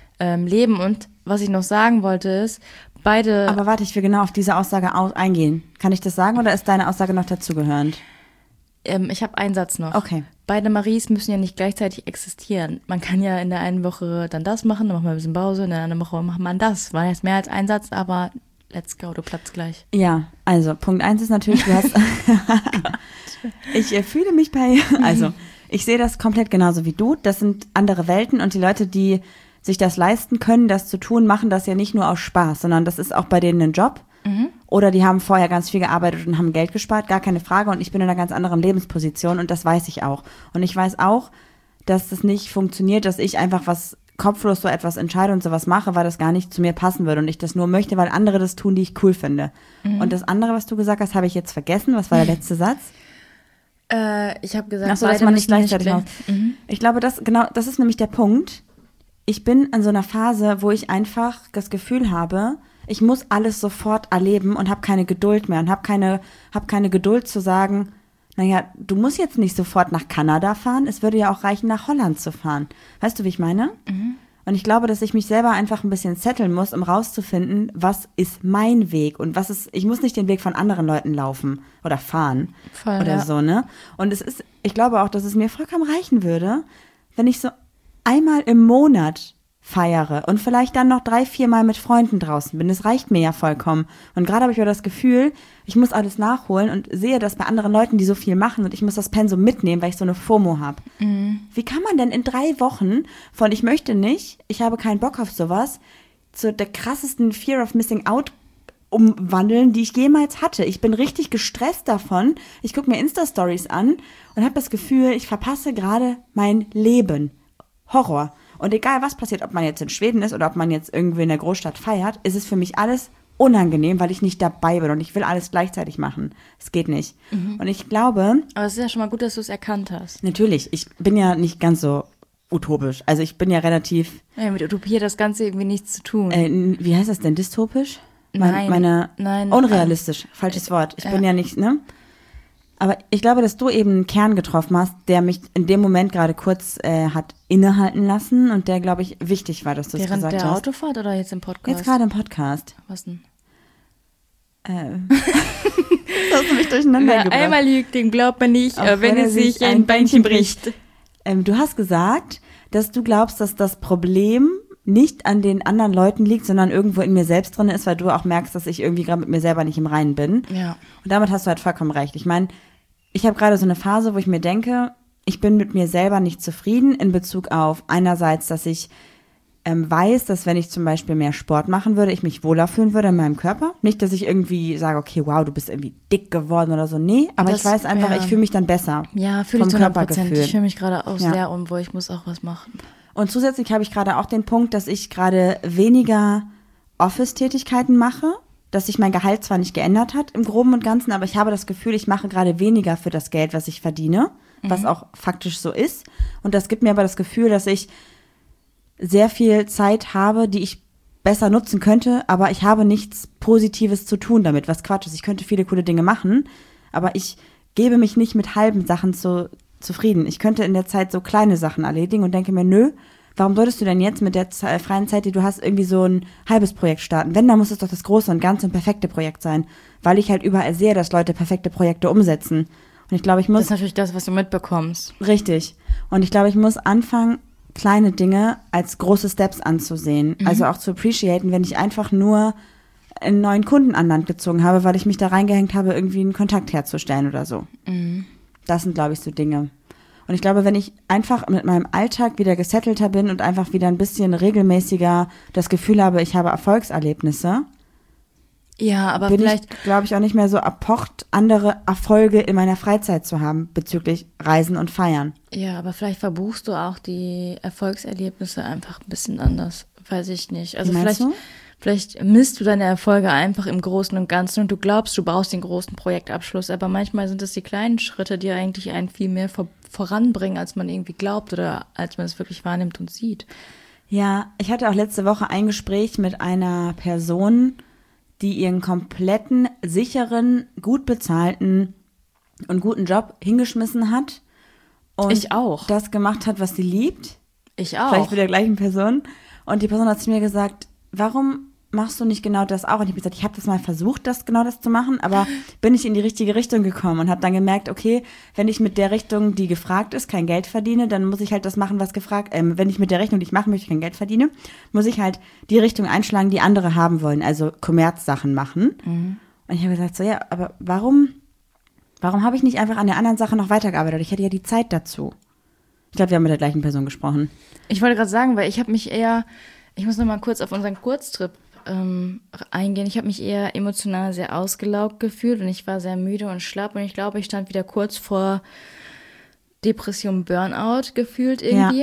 Leben. Und was ich noch sagen wollte ist, beide... Aber warte, ich will genau auf diese Aussage eingehen. Kann ich das sagen oder ist deine Aussage noch dazugehörend? Ich habe einen Satz noch. Okay. Beide Maries müssen ja nicht gleichzeitig existieren. Man kann ja in der einen Woche dann das machen, dann macht man ein bisschen Pause, in der anderen Woche macht man das. War jetzt mehr als ein Satz, aber let's go, du platzt gleich. Ja, also Punkt 1 ist natürlich, du hast... Ich fühle mich also ich sehe das komplett genauso wie du. Das sind andere Welten und die Leute, die sich das leisten können, das zu tun, machen das ja nicht nur aus Spaß, sondern das ist auch bei denen ein Job. Oder die haben vorher ganz viel gearbeitet und haben Geld gespart, gar keine Frage. Und ich bin in einer ganz anderen Lebensposition und das weiß ich auch. Und ich weiß auch, dass das nicht funktioniert, dass ich einfach kopflos so etwas entscheide und sowas mache, weil das gar nicht zu mir passen würde und ich das nur möchte, weil andere das tun, die ich cool finde. Und das andere, was du gesagt hast, habe ich jetzt vergessen. Was war der letzte Satz? Ich habe gesagt, Ach so, dass beide man nicht müssen gleichzeitig raus. Mhm. Ich glaube, das ist nämlich der Punkt. Ich bin in so einer Phase, wo ich einfach das Gefühl habe, ich muss alles sofort erleben und habe keine Geduld mehr und habe keine Geduld zu sagen, naja, du musst jetzt nicht sofort nach Kanada fahren, es würde ja auch reichen, nach Holland zu fahren. Weißt du, wie ich meine? Mhm. Und ich glaube, dass ich mich selber einfach ein bisschen setteln muss, um rauszufinden, was ist mein Weg und ich muss nicht den Weg von anderen Leuten laufen oder fahren oder so, ne? Und ich glaube auch, dass es mir vollkommen reichen würde, wenn ich so einmal im Monat feiere und vielleicht dann noch 3-4 Mal mit Freunden draußen bin. Das reicht mir ja vollkommen. Und gerade habe ich aber das Gefühl, ich muss alles nachholen und sehe das bei anderen Leuten, die so viel machen und ich muss das Pensum mitnehmen, weil ich so eine FOMO habe. Mhm. Wie kann man denn in 3 Wochen von ich möchte nicht, ich habe keinen Bock auf sowas, zu der krassesten Fear of Missing Out umwandeln, die ich jemals hatte. Ich bin richtig gestresst davon. Ich gucke mir Insta-Stories an und habe das Gefühl, ich verpasse gerade mein Leben. Horror. Und egal, was passiert, ob man jetzt in Schweden ist oder ob man jetzt irgendwie in der Großstadt feiert, ist es für mich alles unangenehm, weil ich nicht dabei bin und ich will alles gleichzeitig machen. Es geht nicht. Mhm. Und ich glaube... Aber es ist ja schon mal gut, dass du es erkannt hast. Natürlich. Ich bin ja nicht ganz so utopisch. Also ich bin ja relativ... Ja, mit Utopie hat das Ganze irgendwie nichts zu tun. Wie heißt das denn? Dystopisch? Nein. Unrealistisch. Falsches Wort. Ich bin ja nicht, ne? Aber ich glaube, dass du eben einen Kern getroffen hast, der mich in dem Moment gerade kurz hat innehalten lassen und der, glaube ich, wichtig war, dass du es gesagt hast. Während der Autofahrt oder jetzt im Podcast? Jetzt gerade im Podcast. Was denn? Das hast du mich durcheinander gebracht. Wer einmal lügt, den glaubt man nicht, wenn er sich ein Beinchen bricht. Du hast gesagt, dass du glaubst, dass das Problem nicht an den anderen Leuten liegt, sondern irgendwo in mir selbst drin ist, weil du auch merkst, dass ich irgendwie gerade mit mir selber nicht im Reinen bin. Ja. Und damit hast du halt vollkommen recht. Ich meine, ich habe gerade so eine Phase, wo ich mir denke, ich bin mit mir selber nicht zufrieden in Bezug auf einerseits, dass ich weiß, dass wenn ich zum Beispiel mehr Sport machen würde, ich mich wohler fühlen würde in meinem Körper. Nicht, dass ich irgendwie sage, okay, wow, du bist irgendwie dick geworden oder so. Nee, aber ich weiß einfach, ich fühle mich dann besser. Ja, fühle ich zu 100%. Ich fühle mich gerade auch sehr unwohl. Ich muss auch was machen. Und zusätzlich habe ich gerade auch den Punkt, dass ich gerade weniger Office-Tätigkeiten mache, dass sich mein Gehalt zwar nicht geändert hat im Groben und Ganzen, aber ich habe das Gefühl, ich mache gerade weniger für das Geld, was ich verdiene, was auch faktisch so ist. Und das gibt mir aber das Gefühl, dass ich sehr viel Zeit habe, die ich besser nutzen könnte, aber ich habe nichts Positives zu tun damit, was Quatsch ist. Ich könnte viele coole Dinge machen, aber ich gebe mich nicht mit halben Sachen zufrieden. Ich könnte in der Zeit so kleine Sachen erledigen und denke mir, nö, warum solltest du denn jetzt mit der freien Zeit, die du hast, irgendwie so ein halbes Projekt starten? Wenn, dann muss es doch das große und ganze und perfekte Projekt sein, weil ich halt überall sehe, dass Leute perfekte Projekte umsetzen. Und ich glaube, Das ist natürlich das, was du mitbekommst. Richtig. Und ich glaube, ich muss anfangen, kleine Dinge als große Steps anzusehen. Also auch zu appreciaten, wenn ich einfach nur einen neuen Kunden an Land gezogen habe, weil ich mich da reingehängt habe, irgendwie einen Kontakt herzustellen oder so. Mhm. Das sind, glaube ich, so Dinge. Und ich glaube, wenn ich einfach mit meinem Alltag wieder gesettelter bin und einfach wieder ein bisschen regelmäßiger das Gefühl habe, ich habe Erfolgserlebnisse, ja, aber bin vielleicht ich, glaube ich, auch nicht mehr so erpocht, andere Erfolge in meiner Freizeit zu haben bezüglich Reisen und Feiern. Ja, aber vielleicht verbuchst du auch die Erfolgserlebnisse einfach ein bisschen anders. Weiß ich nicht. Also vielleicht misst du deine Erfolge einfach im Großen und Ganzen und du glaubst, du brauchst den großen Projektabschluss, aber manchmal sind es die kleinen Schritte, die eigentlich einen viel mehr voranbringen, als man irgendwie glaubt oder als man es wirklich wahrnimmt und sieht. Ja, ich hatte auch letzte Woche ein Gespräch mit einer Person, die ihren kompletten, sicheren, gut bezahlten und guten Job hingeschmissen hat. Und ich auch. Das gemacht hat, was sie liebt. Ich auch. Vielleicht mit der gleichen Person. Und die Person hat zu mir gesagt, warum machst du nicht genau das auch? Und ich habe gesagt, ich habe das mal versucht, genau das zu machen, aber bin ich in die richtige Richtung gekommen und habe dann gemerkt, okay, wenn ich mit der Richtung, die gefragt ist, kein Geld verdiene, dann muss ich halt das machen, was gefragt, wenn ich mit der Rechnung, die ich machen möchte, kein Geld verdiene, muss ich halt die Richtung einschlagen, die andere haben wollen, also Kommerzsachen machen. Mhm. Und ich habe gesagt, so ja, aber warum habe ich nicht einfach an der anderen Sache noch weitergearbeitet? Ich hätte ja die Zeit dazu. Ich glaube, wir haben mit der gleichen Person gesprochen. Ich wollte gerade sagen, weil ich muss noch mal kurz auf unseren Kurztrip eingehen. Ich habe mich eher emotional sehr ausgelaugt gefühlt und ich war sehr müde und schlapp und ich glaube, ich stand wieder kurz vor Depression, Burnout gefühlt irgendwie.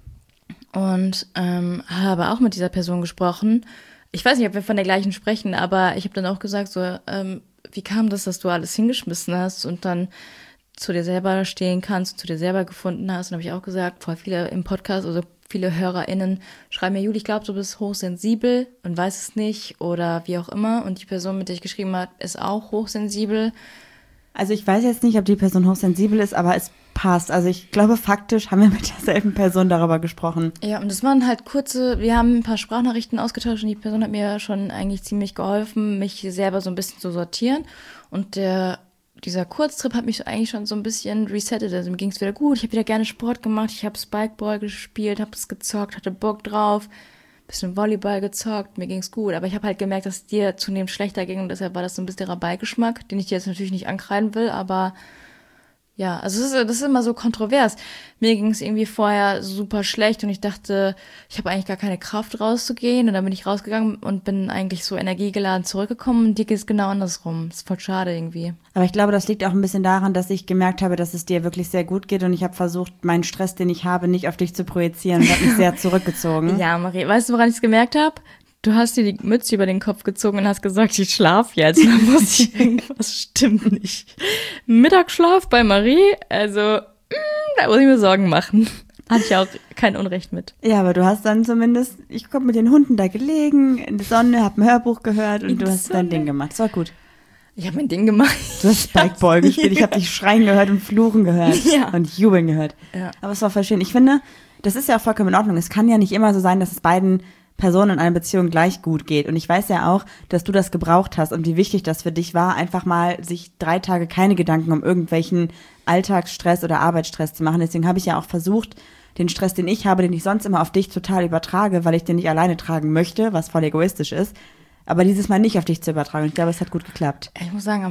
Ja. Und habe auch mit dieser Person gesprochen. Ich weiß nicht, ob wir von der gleichen sprechen, aber ich habe dann auch gesagt, so, wie kam das, dass du alles hingeschmissen hast und dann zu dir selber stehen kannst, zu dir selber gefunden hast. Und habe ich auch gesagt, voll viele im Podcast, also viele HörerInnen schreiben mir, Juli, ich glaube, du bist hochsensibel und weiß es nicht oder wie auch immer. Und die Person, mit der ich geschrieben habe, ist auch hochsensibel. Also ich weiß jetzt nicht, ob die Person hochsensibel ist, aber es passt. Also ich glaube, faktisch haben wir mit derselben Person darüber gesprochen. Ja, und das waren halt wir haben ein paar Sprachnachrichten ausgetauscht und die Person hat mir schon eigentlich ziemlich geholfen, mich selber so ein bisschen zu sortieren. Und dieser Kurztrip hat mich eigentlich schon so ein bisschen resettet. Also mir ging es wieder gut, ich habe wieder gerne Sport gemacht, ich habe Spikeball gespielt, habe das gezockt, hatte Bock drauf, bisschen Volleyball gezockt, mir ging's gut. Aber ich habe halt gemerkt, dass es dir zunehmend schlechter ging und deshalb war das so ein bisschen der Beigeschmack, den ich dir jetzt natürlich nicht ankreiden will, aber ja, also das ist immer so kontrovers. Mir ging es irgendwie vorher super schlecht und ich dachte, ich habe eigentlich gar keine Kraft rauszugehen und dann bin ich rausgegangen und bin eigentlich so energiegeladen zurückgekommen und dir geht es genau andersrum. Das ist voll schade irgendwie. Aber ich glaube, das liegt auch ein bisschen daran, dass ich gemerkt habe, dass es dir wirklich sehr gut geht und ich habe versucht, meinen Stress, den ich habe, nicht auf dich zu projizieren und habe mich sehr zurückgezogen. Ja, Marie, weißt du, woran ich es gemerkt habe? Du hast dir die Mütze über den Kopf gezogen und hast gesagt, ich schlaf jetzt. Da muss ich irgendwas stimmt nicht. Mittagsschlaf bei Marie, also da muss ich mir Sorgen machen. Hatte ich auch kein Unrecht mit. Ja, aber du hast dann zumindest, ich komme mit den Hunden da gelegen, in der Sonne, habe ein Hörbuch gehört und du hast dein Ding gemacht. Das war gut. Ich habe mein Ding gemacht. Du hast Spikeball gespielt, ich habe dich schreien gehört und fluchen gehört und jubeln gehört. Ja. Aber es war voll schön. Ich finde, das ist ja auch vollkommen in Ordnung. Es kann ja nicht immer so sein, dass es beiden Personen in einer Beziehung gleich gut geht. Und ich weiß ja auch, dass du das gebraucht hast und wie wichtig das für dich war, einfach mal sich 3 Tage keine Gedanken um irgendwelchen Alltagsstress oder Arbeitsstress zu machen. Deswegen habe ich ja auch versucht, den Stress, den ich habe, den ich sonst immer auf dich total übertrage, weil ich den nicht alleine tragen möchte, was voll egoistisch ist, aber dieses Mal nicht auf dich zu übertragen. Ich glaube, es hat gut geklappt. Ich muss sagen, am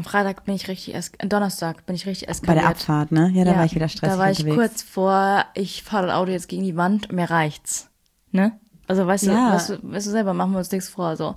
Donnerstag bin ich richtig eskaliert. Bei der Abfahrt, ne? Ja, da war ich wieder stressig Da war ich unterwegs. kurz vor, ich fahre das Auto jetzt gegen die Wand und mir reicht's. Ne? Also weißt du selber, machen wir uns nichts vor. So.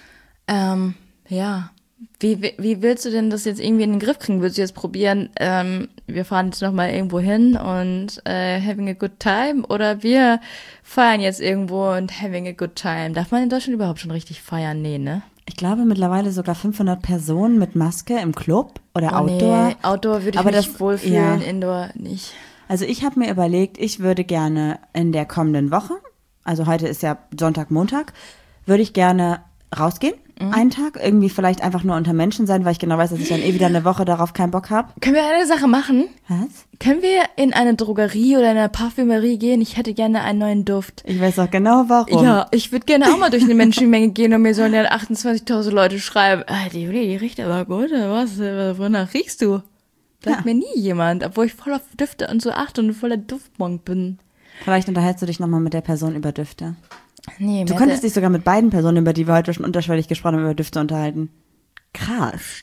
Ja. Wie willst du denn das jetzt irgendwie in den Griff kriegen? Willst du jetzt probieren, wir fahren jetzt nochmal irgendwo hin und having a good time? Oder wir feiern jetzt irgendwo und having a good time? Darf man in Deutschland überhaupt schon richtig feiern? Nee, ne? Ich glaube mittlerweile sogar 500 Personen mit Maske im Club oder Outdoor. Nee, Outdoor würde ich aber mich wohlfühlen, ja. Indoor nicht. Also ich habe mir überlegt, ich würde gerne in der kommenden Woche, also heute ist ja Sonntag, Montag, würde ich gerne rausgehen, einen Tag, irgendwie vielleicht einfach nur unter Menschen sein, weil ich genau weiß, dass ich dann wieder eine Woche darauf keinen Bock habe. Können wir eine Sache machen? Was? Können wir in eine Drogerie oder in eine Parfümerie gehen? Ich hätte gerne einen neuen Duft. Ich weiß auch genau, warum. Ja, ich würde gerne auch mal durch eine Menschenmenge gehen und mir sollen ja 28.000 Leute schreiben, die Julia, die riecht aber gut, oder was? Wonach riechst du? Sagt mir nie jemand, obwohl ich voll auf Düfte und so achte und voller Duftmonk bin. Vielleicht unterhältst du dich nochmal mit der Person über Düfte. Nee, Du könntest dich sogar mit beiden Personen, über die wir heute schon unterschwellig gesprochen haben, über Düfte unterhalten. Krass.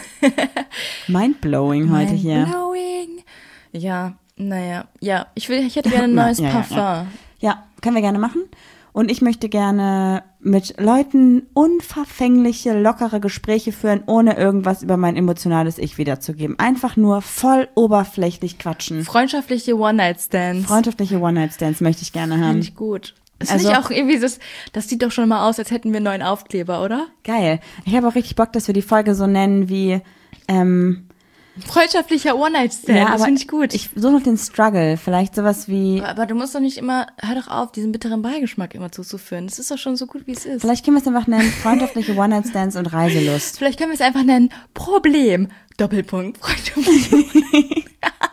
Mindblowing heute hier. Mindblowing. Ja, naja. Ja, ich hätte gerne ein neues Parfum. Ja, können wir gerne machen. Und ich möchte gerne mit Leuten unverfängliche, lockere Gespräche führen, ohne irgendwas über mein emotionales Ich wiederzugeben. Einfach nur voll oberflächlich quatschen. Freundschaftliche One-Night-Stands. Freundschaftliche One-Night-Stands möchte ich gerne haben. Finde ich gut. Das finde ich auch irgendwie, das sieht doch schon mal aus, als hätten wir einen neuen Aufkleber, oder? Geil. Ich habe auch richtig Bock, dass wir die Folge so nennen wie freundschaftlicher One-Night-Stand, ja, das finde ich gut. Ich suche noch den Struggle, vielleicht sowas wie... Aber du musst doch nicht immer, hör doch auf, diesen bitteren Beigeschmack immer zuzuführen. Das ist doch schon so gut, wie es ist. Vielleicht können wir es einfach nennen, freundschaftliche One-Night-Stands und Reiselust. Vielleicht können wir es einfach nennen, Problem, Doppelpunkt, freundschaftliche.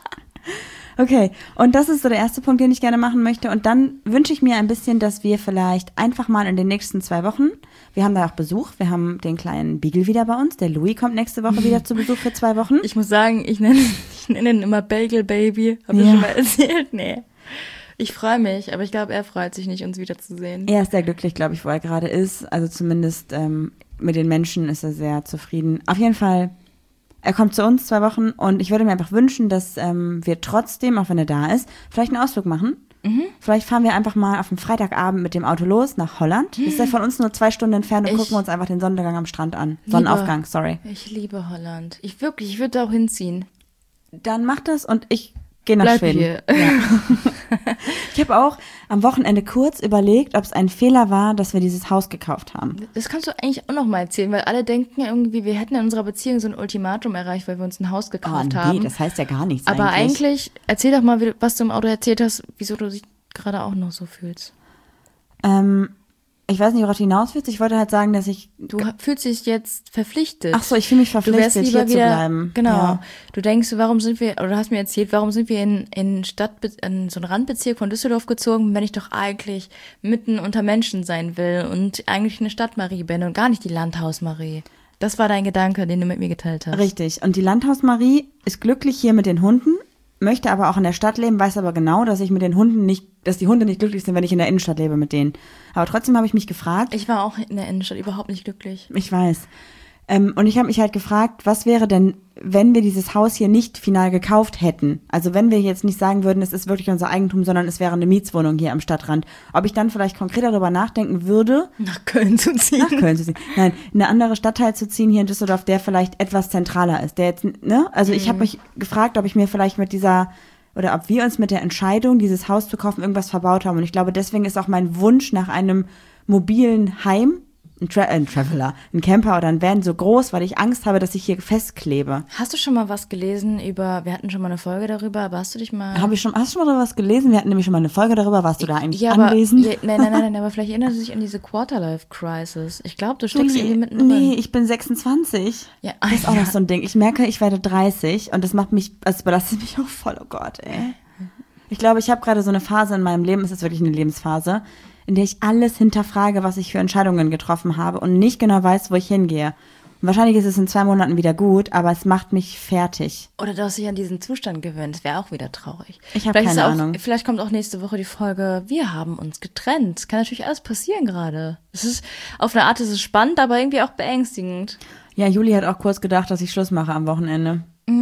Okay, und das ist so der erste Punkt, den ich gerne machen möchte. Und dann wünsche ich mir ein bisschen, dass wir vielleicht einfach mal in den nächsten 2 Wochen, wir haben da auch Besuch, wir haben den kleinen Beagle wieder bei uns, der Louis kommt nächste Woche wieder zu Besuch für 2 Wochen. Ich muss sagen, ich nenne ihn immer Bagel Baby. Hab ich schon mal erzählt? Nee. Ich freue mich, aber ich glaube, er freut sich nicht, uns wiederzusehen. Er ist sehr glücklich, glaube ich, wo er gerade ist. Also zumindest mit den Menschen ist er sehr zufrieden. Auf jeden Fall, er kommt zu uns 2 Wochen und ich würde mir einfach wünschen, dass wir trotzdem, auch wenn er da ist, vielleicht einen Ausflug machen. Vielleicht fahren wir einfach mal auf einen Freitagabend mit dem Auto los nach Holland. Das ist ja von uns nur 2 Stunden entfernt und gucken uns einfach den Sonnenuntergang am Strand an. Sonnenaufgang, sorry. Ich liebe Holland. Ich würde da auch hinziehen. Dann mach das und ich Geh nach bleib Schweden. hier. Ja. Ich habe auch am Wochenende kurz überlegt, ob es ein Fehler war, dass wir dieses Haus gekauft haben. Das kannst du eigentlich auch noch mal erzählen, weil alle denken irgendwie, wir hätten in unserer Beziehung so ein Ultimatum erreicht, weil wir uns ein Haus gekauft haben. Das heißt ja gar nichts Aber eigentlich. eigentlich, erzähl doch mal, was du im Auto erzählt hast, wieso du dich gerade auch noch so fühlst. Ich weiß nicht, worauf du hinaus willst. Ich wollte halt sagen, dass ich... Du fühlst dich jetzt verpflichtet. Ach so, ich fühle mich Du verpflichtet, wärst lieber hier wieder, zu bleiben. genau. Ja. Du denkst, warum sind wir, oder du hast mir erzählt, warum sind wir in so einen Randbezirk von Düsseldorf gezogen, wenn ich doch eigentlich mitten unter Menschen sein will und eigentlich eine Stadtmarie bin und gar nicht die Landhausmarie. Das war dein Gedanke, den du mit mir geteilt hast. Richtig. Und die Landhausmarie ist glücklich hier mit den Hunden, möchte aber auch in der Stadt leben, weiß aber genau, dass ich mit den Hunden dass die Hunde nicht glücklich sind, wenn ich in der Innenstadt lebe mit denen. Aber trotzdem habe ich mich gefragt. Ich war auch in der Innenstadt überhaupt nicht glücklich. Ich weiß. Und ich habe mich halt gefragt, was wäre denn, wenn wir dieses Haus hier nicht final gekauft hätten? Also wenn wir jetzt nicht sagen würden, es ist wirklich unser Eigentum, sondern es wäre eine Mietswohnung hier am Stadtrand. Ob ich dann vielleicht konkret darüber nachdenken würde, Nach Köln zu ziehen. Nein, in eine andere Stadtteil zu ziehen hier in Düsseldorf, der vielleicht etwas zentraler ist. Der jetzt, ne? Also ich habe mich gefragt, ob ich mir vielleicht ob wir uns mit der Entscheidung, dieses Haus zu kaufen, irgendwas verbaut haben. Und ich glaube, deswegen ist auch mein Wunsch nach einem mobilen Heim, ein Traveler, ein Camper oder ein Van so groß, weil ich Angst habe, dass ich hier festklebe. Hast du schon mal was gelesen wir hatten schon mal eine Folge darüber, aber hast du dich mal... Hast du schon mal was gelesen? Wir hatten nämlich schon mal eine Folge darüber. Warst du da eigentlich ja, anwesend? Nein, aber vielleicht erinnert du dich an diese Quarterlife-Crisis. Ich glaube, du steckst irgendwie mitten Nee, ich bin 26. Ja, Das ist auch noch so ein Ding. Ich merke, ich werde 30 und das macht mich, also belastet mich auch voll, oh Gott, ey. Ich glaube, ich habe gerade so eine Phase in meinem Leben, es ist wirklich eine Lebensphase, in der ich alles hinterfrage, was ich für Entscheidungen getroffen habe und nicht genau weiß, wo ich hingehe. Und wahrscheinlich ist es in 2 Monaten wieder gut, aber es macht mich fertig. Oder du hast dich an diesen Zustand gewöhnt. Das wäre auch wieder traurig. Ich habe keine Ahnung. Vielleicht kommt auch nächste Woche die Folge, wir haben uns getrennt. Das kann natürlich alles passieren gerade. Es ist, auf eine Art ist es spannend, aber irgendwie auch beängstigend. Ja, Juli hat auch kurz gedacht, dass ich Schluss mache am Wochenende.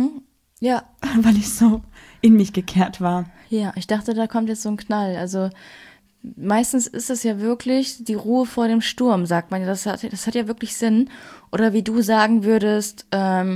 Ja. Weil ich so in mich gekehrt war. Ja, ich dachte, da kommt jetzt so ein Knall. Also meistens ist es ja wirklich die Ruhe vor dem Sturm, sagt man ja. Das hat ja wirklich Sinn. Oder wie du sagen würdest,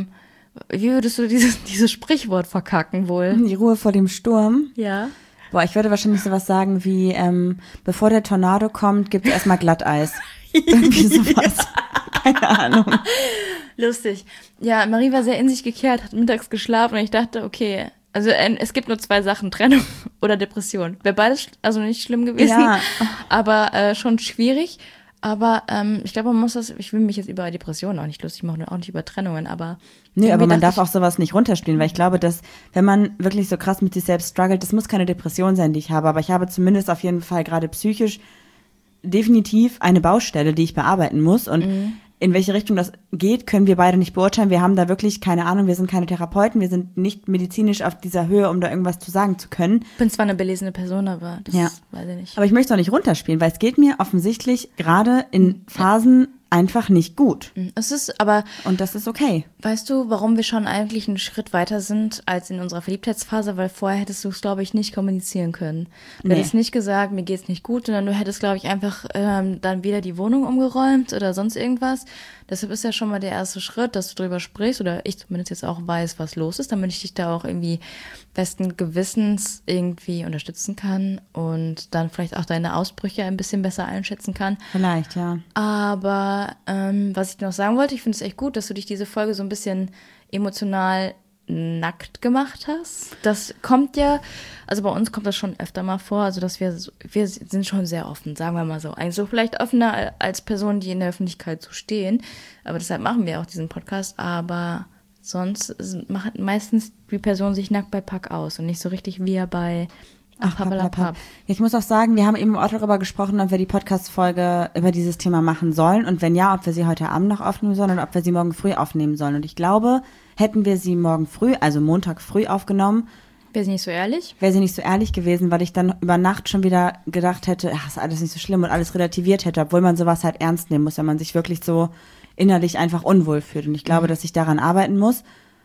wie würdest du dieses Sprichwort verkacken wohl? Die Ruhe vor dem Sturm. Ja. Boah, ich würde wahrscheinlich sowas sagen wie, bevor der Tornado kommt, gibt es erstmal Glatteis. Irgendwie sowas. Keine Ahnung. Lustig. Ja, Marie war sehr in sich gekehrt, hat mittags geschlafen und ich dachte, okay, also es gibt nur 2 Sachen, Trennung oder Depression. Wäre beides also nicht schlimm gewesen, Ja. aber schon schwierig. Aber ich glaube, ich will mich jetzt über Depressionen auch nicht lustig machen und auch nicht über Trennungen, aber... Nee, aber man darf dachte auch sowas nicht runterspielen, weil ich glaube, dass, wenn man wirklich so krass mit sich selbst struggelt, das muss keine Depression sein, die ich habe, aber ich habe zumindest auf jeden Fall gerade psychisch definitiv eine Baustelle, die ich bearbeiten muss und in welche Richtung das geht, können wir beide nicht beurteilen. Wir haben da wirklich keine Ahnung, wir sind keine Therapeuten, wir sind nicht medizinisch auf dieser Höhe, um da irgendwas zu sagen zu können. ich bin zwar eine belesene Person, aber das Ja. weiß ich nicht. Aber ich möchte es auch nicht runterspielen, weil es geht mir offensichtlich gerade in Phasen einfach nicht gut. Es ist aber... Und das ist okay. Weißt du, warum wir schon eigentlich einen Schritt weiter sind als in unserer Verliebtheitsphase? Weil vorher hättest du es, glaube ich, nicht kommunizieren können. Du hättest nicht gesagt, mir geht's nicht gut, sondern du hättest, glaube ich, einfach dann wieder die Wohnung umgeräumt oder sonst irgendwas. Deshalb ist ja schon mal der erste Schritt, dass du drüber sprichst oder ich zumindest jetzt auch weiß, was los ist, damit ich dich da auch irgendwie besten Gewissens irgendwie unterstützen kann und dann vielleicht auch deine Ausbrüche ein bisschen besser einschätzen kann. Vielleicht, ja. Aber was ich noch sagen wollte, ich finde es echt gut, dass du dich diese Folge so ein bisschen emotional nackt gemacht hast. Das kommt ja, also bei uns kommt das schon öfter mal vor, also dass wir sind schon sehr offen, sagen wir mal so. Eigentlich so vielleicht offener als Personen, die in der Öffentlichkeit so stehen. Aber deshalb machen wir auch diesen Podcast. Aber sonst macht meistens die Person sich nackt bei Pack aus und nicht so richtig wie bei Pappalapapp. Ich muss auch sagen, wir haben eben auch darüber gesprochen, ob wir die Podcast-Folge über dieses Thema machen sollen und wenn ja, ob wir sie heute Abend noch aufnehmen sollen oder ob wir sie morgen früh aufnehmen sollen. Und ich glaube, hätten wir sie morgen früh, also Montag früh aufgenommen, Wäre sie nicht so ehrlich? Wäre sie nicht so ehrlich gewesen, weil ich dann über Nacht schon wieder gedacht hätte, ach, ist alles nicht so schlimm und alles relativiert hätte, obwohl man sowas halt ernst nehmen muss, wenn man sich wirklich so innerlich einfach unwohl fühlt. Und ich glaube, dass ich daran arbeiten muss.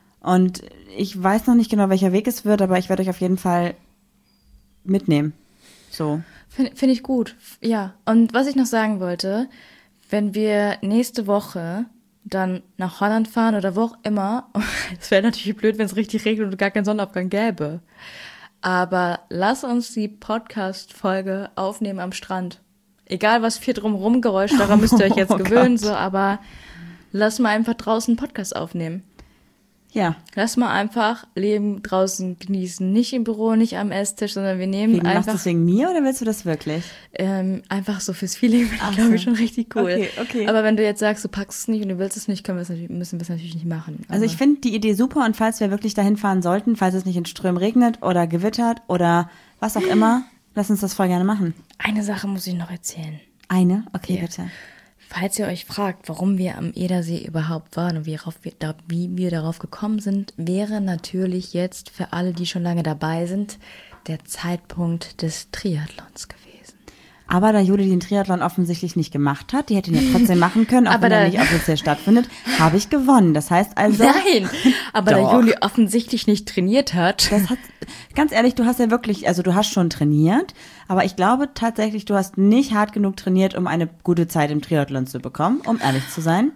Und ich weiß noch nicht genau, welcher Weg es wird, aber ich werde euch auf jeden Fall mitnehmen. So. Finde ich gut, ja. Und was ich noch sagen wollte, wenn wir nächste Woche dann nach Holland fahren oder wo auch immer, es wäre natürlich blöd, wenn es richtig regnet und gar keinen Sonnenaufgang gäbe. Aber lass uns die Podcast-Folge aufnehmen am Strand. Egal, was für drumherum Geräusch, daran müsst ihr euch jetzt gewöhnen, so, aber lass mal einfach draußen einen Podcast aufnehmen. Ja. Lass mal einfach Leben draußen genießen. Nicht im Büro, nicht am Esstisch, sondern wir nehmen Machst du einfach... das wegen mir oder willst du das wirklich? Einfach so fürs Feeling, glaube ich, schon richtig cool. Okay. Aber wenn du jetzt sagst, du packst es nicht und du willst es nicht, müssen wir es natürlich nicht machen. Also ich finde die Idee super und falls wir wirklich dahin fahren sollten, falls es nicht in Strömen regnet oder gewittert oder was auch immer, lass uns das voll gerne machen. Eine Sache muss ich noch erzählen. Eine? Okay, Ja. bitte. Falls ihr euch fragt, warum wir am Edersee überhaupt waren und wie wir darauf gekommen sind, wäre natürlich jetzt für alle, die schon lange dabei sind, der Zeitpunkt des Triathlons gewesen. Aber da Juli den Triathlon offensichtlich nicht gemacht hat, die hätte ihn ja trotzdem machen können, auch Aber wenn er da- nicht offiziell stattfindet, habe ich gewonnen. Das heißt also... Nein, aber da Doch. Juli offensichtlich nicht trainiert hat. Das hat, ganz ehrlich, du hast ja wirklich, also du hast schon trainiert, aber ich glaube tatsächlich, du hast nicht hart genug trainiert, um eine gute Zeit im Triathlon zu bekommen, um ehrlich zu sein.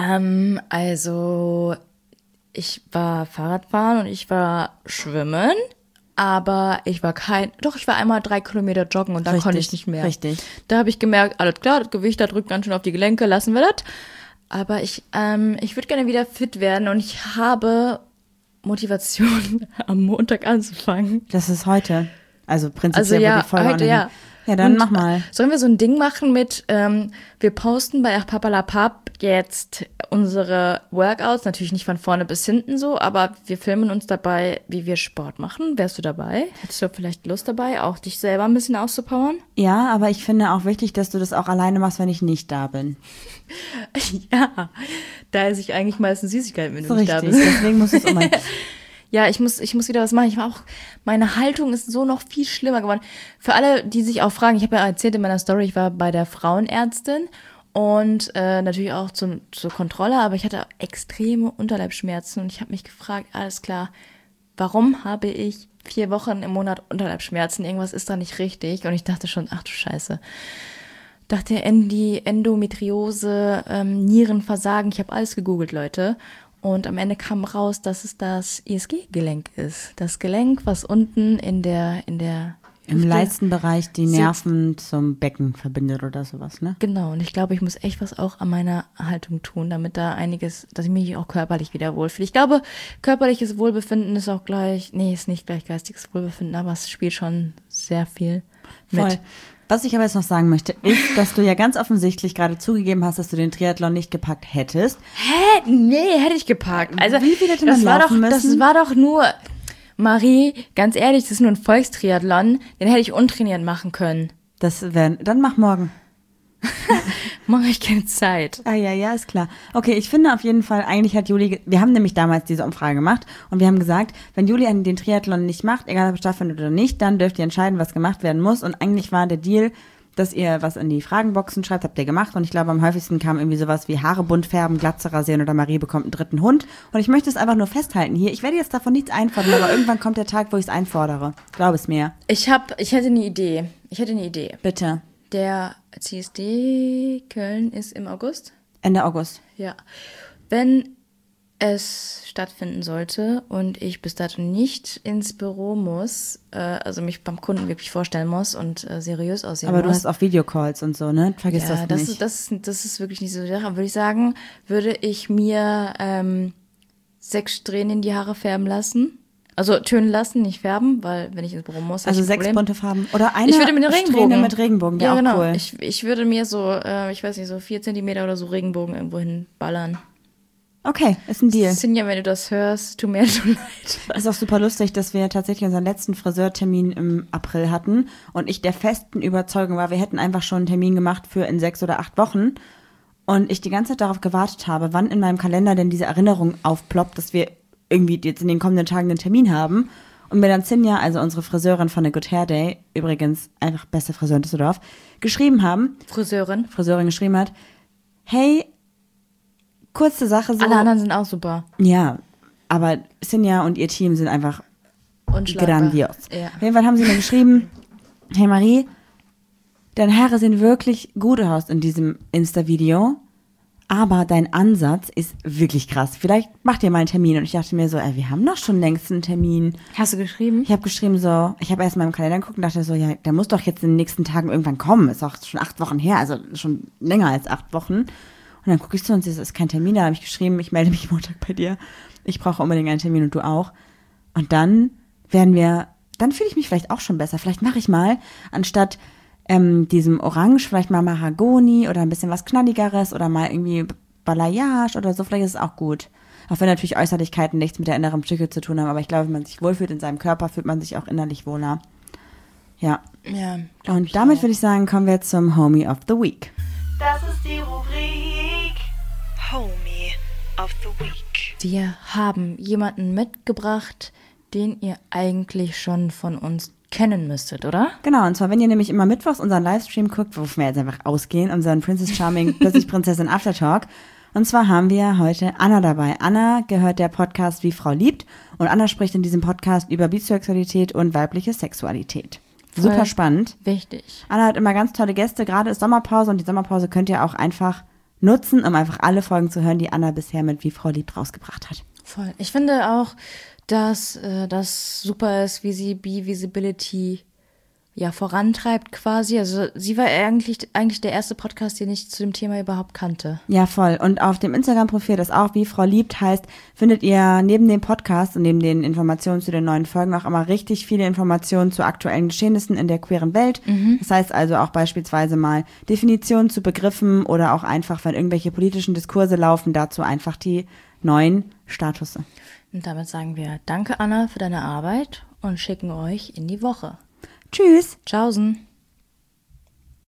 Also, ich war Fahrradfahren und ich war schwimmen, aber ich war einmal 3 Kilometer joggen und dann konnte ich nicht mehr. Richtig. Da habe ich gemerkt, alles klar, das Gewicht, da drückt ganz schön auf die Gelenke, lassen wir das. Aber ich würde gerne wieder fit werden und ich habe Motivation, am Montag anzufangen. Das ist heute. Also prinzipiell, Also wo ja, die Folge heute online- ja. Ja, dann Und mach mal. Sollen wir so ein Ding machen mit, wir posten bei Ach Papalapap jetzt unsere Workouts, natürlich nicht von vorne bis hinten so, aber wir filmen uns dabei, wie wir Sport machen. Wärst du dabei? Hättest du vielleicht Lust dabei, auch dich selber ein bisschen auszupowern? Ja, aber ich finde auch wichtig, dass du das auch alleine machst, wenn ich nicht da bin. Ja, da esse ich eigentlich meistens Süßigkeiten, wenn So du nicht da richtig. bist. Deswegen muss es immer. Ja, ich muss wieder was machen. Meine Haltung ist so noch viel schlimmer geworden. Für alle, die sich auch fragen, ich habe ja erzählt in meiner Story, ich war bei der Frauenärztin und natürlich auch zur Kontrolle, aber ich hatte extreme Unterleibsschmerzen und ich habe mich gefragt, alles klar, warum habe ich 4 Wochen im Monat Unterleibsschmerzen? Irgendwas ist da nicht richtig. Und ich dachte schon, ach du Scheiße. Dachte Endometriose, Nierenversagen, ich habe alles gegoogelt, Leute. Und am Ende kam raus, dass es das ISG-Gelenk ist. Das Gelenk, was unten in der Im Hüfte Leistenbereich die sitzt. Nerven zum Becken verbindet oder sowas, ne? Genau, und ich glaube, ich muss echt was auch an meiner Haltung tun, damit da einiges, dass ich mich auch körperlich wieder wohlfühle. Ich glaube, körperliches Wohlbefinden ist auch ist nicht gleich geistiges Wohlbefinden, aber es spielt schon sehr viel mit. Voll. Was ich aber jetzt noch sagen möchte, ist, dass du ja ganz offensichtlich gerade zugegeben hast, dass du den Triathlon nicht gepackt hättest. Hä? Nee, hätte ich gepackt. Also, Wie viel hätte man laufen das müssen? war doch nur, Marie, ganz ehrlich, das ist nur ein Volkstriathlon, den hätte ich untrainiert machen können. Dann mach morgen. Morgen habe ich keine Zeit. Ja, ist klar. Okay, ich finde auf jeden Fall, eigentlich hat Juli, wir haben nämlich damals diese Umfrage gemacht und wir haben gesagt, wenn Juli den Triathlon nicht macht, egal ob es stattfindet oder nicht, dann dürft ihr entscheiden, was gemacht werden muss. Und eigentlich war der Deal, dass ihr was in die Fragenboxen schreibt, habt ihr gemacht. Und ich glaube, am häufigsten kam irgendwie sowas wie Haare bunt färben, Glatze rasieren oder Marie bekommt einen 3. Hund. Und ich möchte es einfach nur festhalten hier. Ich werde jetzt davon nichts einfordern, aber irgendwann kommt der Tag, wo ich es einfordere. Glaub es mir. Ich hätte eine Idee. Bitte. Der CSD Köln ist im August. Ende August. Ja. Wenn es stattfinden sollte und ich bis dato nicht ins Büro muss, also mich beim Kunden wirklich vorstellen muss und seriös aussehen Aber muss. du hast auch Videocalls und so, ne? Vergiss Ja, das nicht. das ist wirklich nicht so die Sache. Würde ich sagen, würde ich mir 6 Strähnen in die Haare färben lassen. Also tönen lassen, nicht färben, weil wenn ich ins Büro muss, Also hab ich ein 6 Problem. bunte Farben. Oder eine Ich würde mir eine Strähne Regenbogen. mit Regenbogen, Ja, auch genau. cool. Ich würde mir so, ich weiß nicht, so 4 Zentimeter oder so Regenbogen irgendwo hinballern. Okay, ist ein Deal. Sinja, wenn du das hörst, tut mir so leid. Ist auch super lustig, dass wir tatsächlich unseren letzten Friseurtermin im April hatten und ich der festen Überzeugung war, wir hätten einfach schon einen Termin gemacht für in 6 oder 8 Wochen und ich die ganze Zeit darauf gewartet habe, wann in meinem Kalender denn diese Erinnerung aufploppt, dass wir irgendwie jetzt in den kommenden Tagen einen Termin haben und mir dann Sinja, also unsere Friseurin von der Good Hair Day, übrigens einfach beste Friseur in Düsseldorf, Friseurin geschrieben hat, hey, kurze Sache so. Alle anderen sind auch super. Ja, aber Sinja und ihr Team sind einfach Unschlagbar. grandios. Ja. Auf jeden Fall haben sie mir geschrieben, hey Marie, deine Haare sehen wirklich gut aus in diesem Insta-Video, aber dein Ansatz ist wirklich krass. Vielleicht macht ihr mal einen Termin. Und ich dachte mir so, wir haben doch schon längst einen Termin. Hast du geschrieben? Ich habe geschrieben so, ich habe erst mal im Kalender geguckt und dachte so, ja, der muss doch jetzt in den nächsten Tagen irgendwann kommen. Ist auch schon 8 Wochen her, also schon länger als 8 Wochen. Und dann gucke ich so und es ist kein Termin. Da habe ich geschrieben, ich melde mich Montag bei dir. Ich brauche unbedingt einen Termin und du auch. Und dann dann fühle ich mich vielleicht auch schon besser. Vielleicht mache ich mal, anstatt diesem Orange, vielleicht mal Mahagoni oder ein bisschen was Knalligeres oder mal irgendwie Balayage oder so. Vielleicht ist es auch gut. Auch wenn natürlich Äußerlichkeiten nichts mit der inneren Psyche zu tun haben. Aber ich glaube, wenn man sich wohlfühlt in seinem Körper, fühlt man sich auch innerlich wohler. Ja. Ja. Und damit würde ich sagen, kommen wir zum Homie of the Week. Das ist die Rubrik Homie of the Week. Wir haben jemanden mitgebracht, den ihr eigentlich schon von uns kennen müsstet, oder? Genau, und zwar, wenn ihr nämlich immer mittwochs unseren Livestream guckt, wovon wir jetzt einfach ausgehen, unseren Princess Charming, plötzlich Prinzessin Aftertalk. Und zwar haben wir heute Anna dabei. Anna gehört der Podcast Wie Frau liebt und Anna spricht in diesem Podcast über Bisexualität und weibliche Sexualität. Super Voll spannend. Wichtig. Anna hat immer ganz tolle Gäste, gerade ist Sommerpause und die Sommerpause könnt ihr auch einfach nutzen, um einfach alle Folgen zu hören, die Anna bisher mit Wie Frau liebt rausgebracht hat. Voll. Ich finde auch, dass das super ist, wie sie Be-Visibility vorantreibt quasi. Also sie war eigentlich der erste Podcast, den ich zu dem Thema überhaupt kannte. Ja, voll. Und auf dem Instagram-Profil, das auch Wie Frau liebt heißt, findet ihr neben dem Podcast und neben den Informationen zu den neuen Folgen auch immer richtig viele Informationen zu aktuellen Geschehnissen in der queeren Welt. Das heißt also auch beispielsweise mal Definitionen zu Begriffen oder auch einfach, wenn irgendwelche politischen Diskurse laufen, dazu einfach die neuen Statusse. Und damit sagen wir Danke, Anna, für deine Arbeit und schicken euch in die Woche. Tschüss! Tschaußen!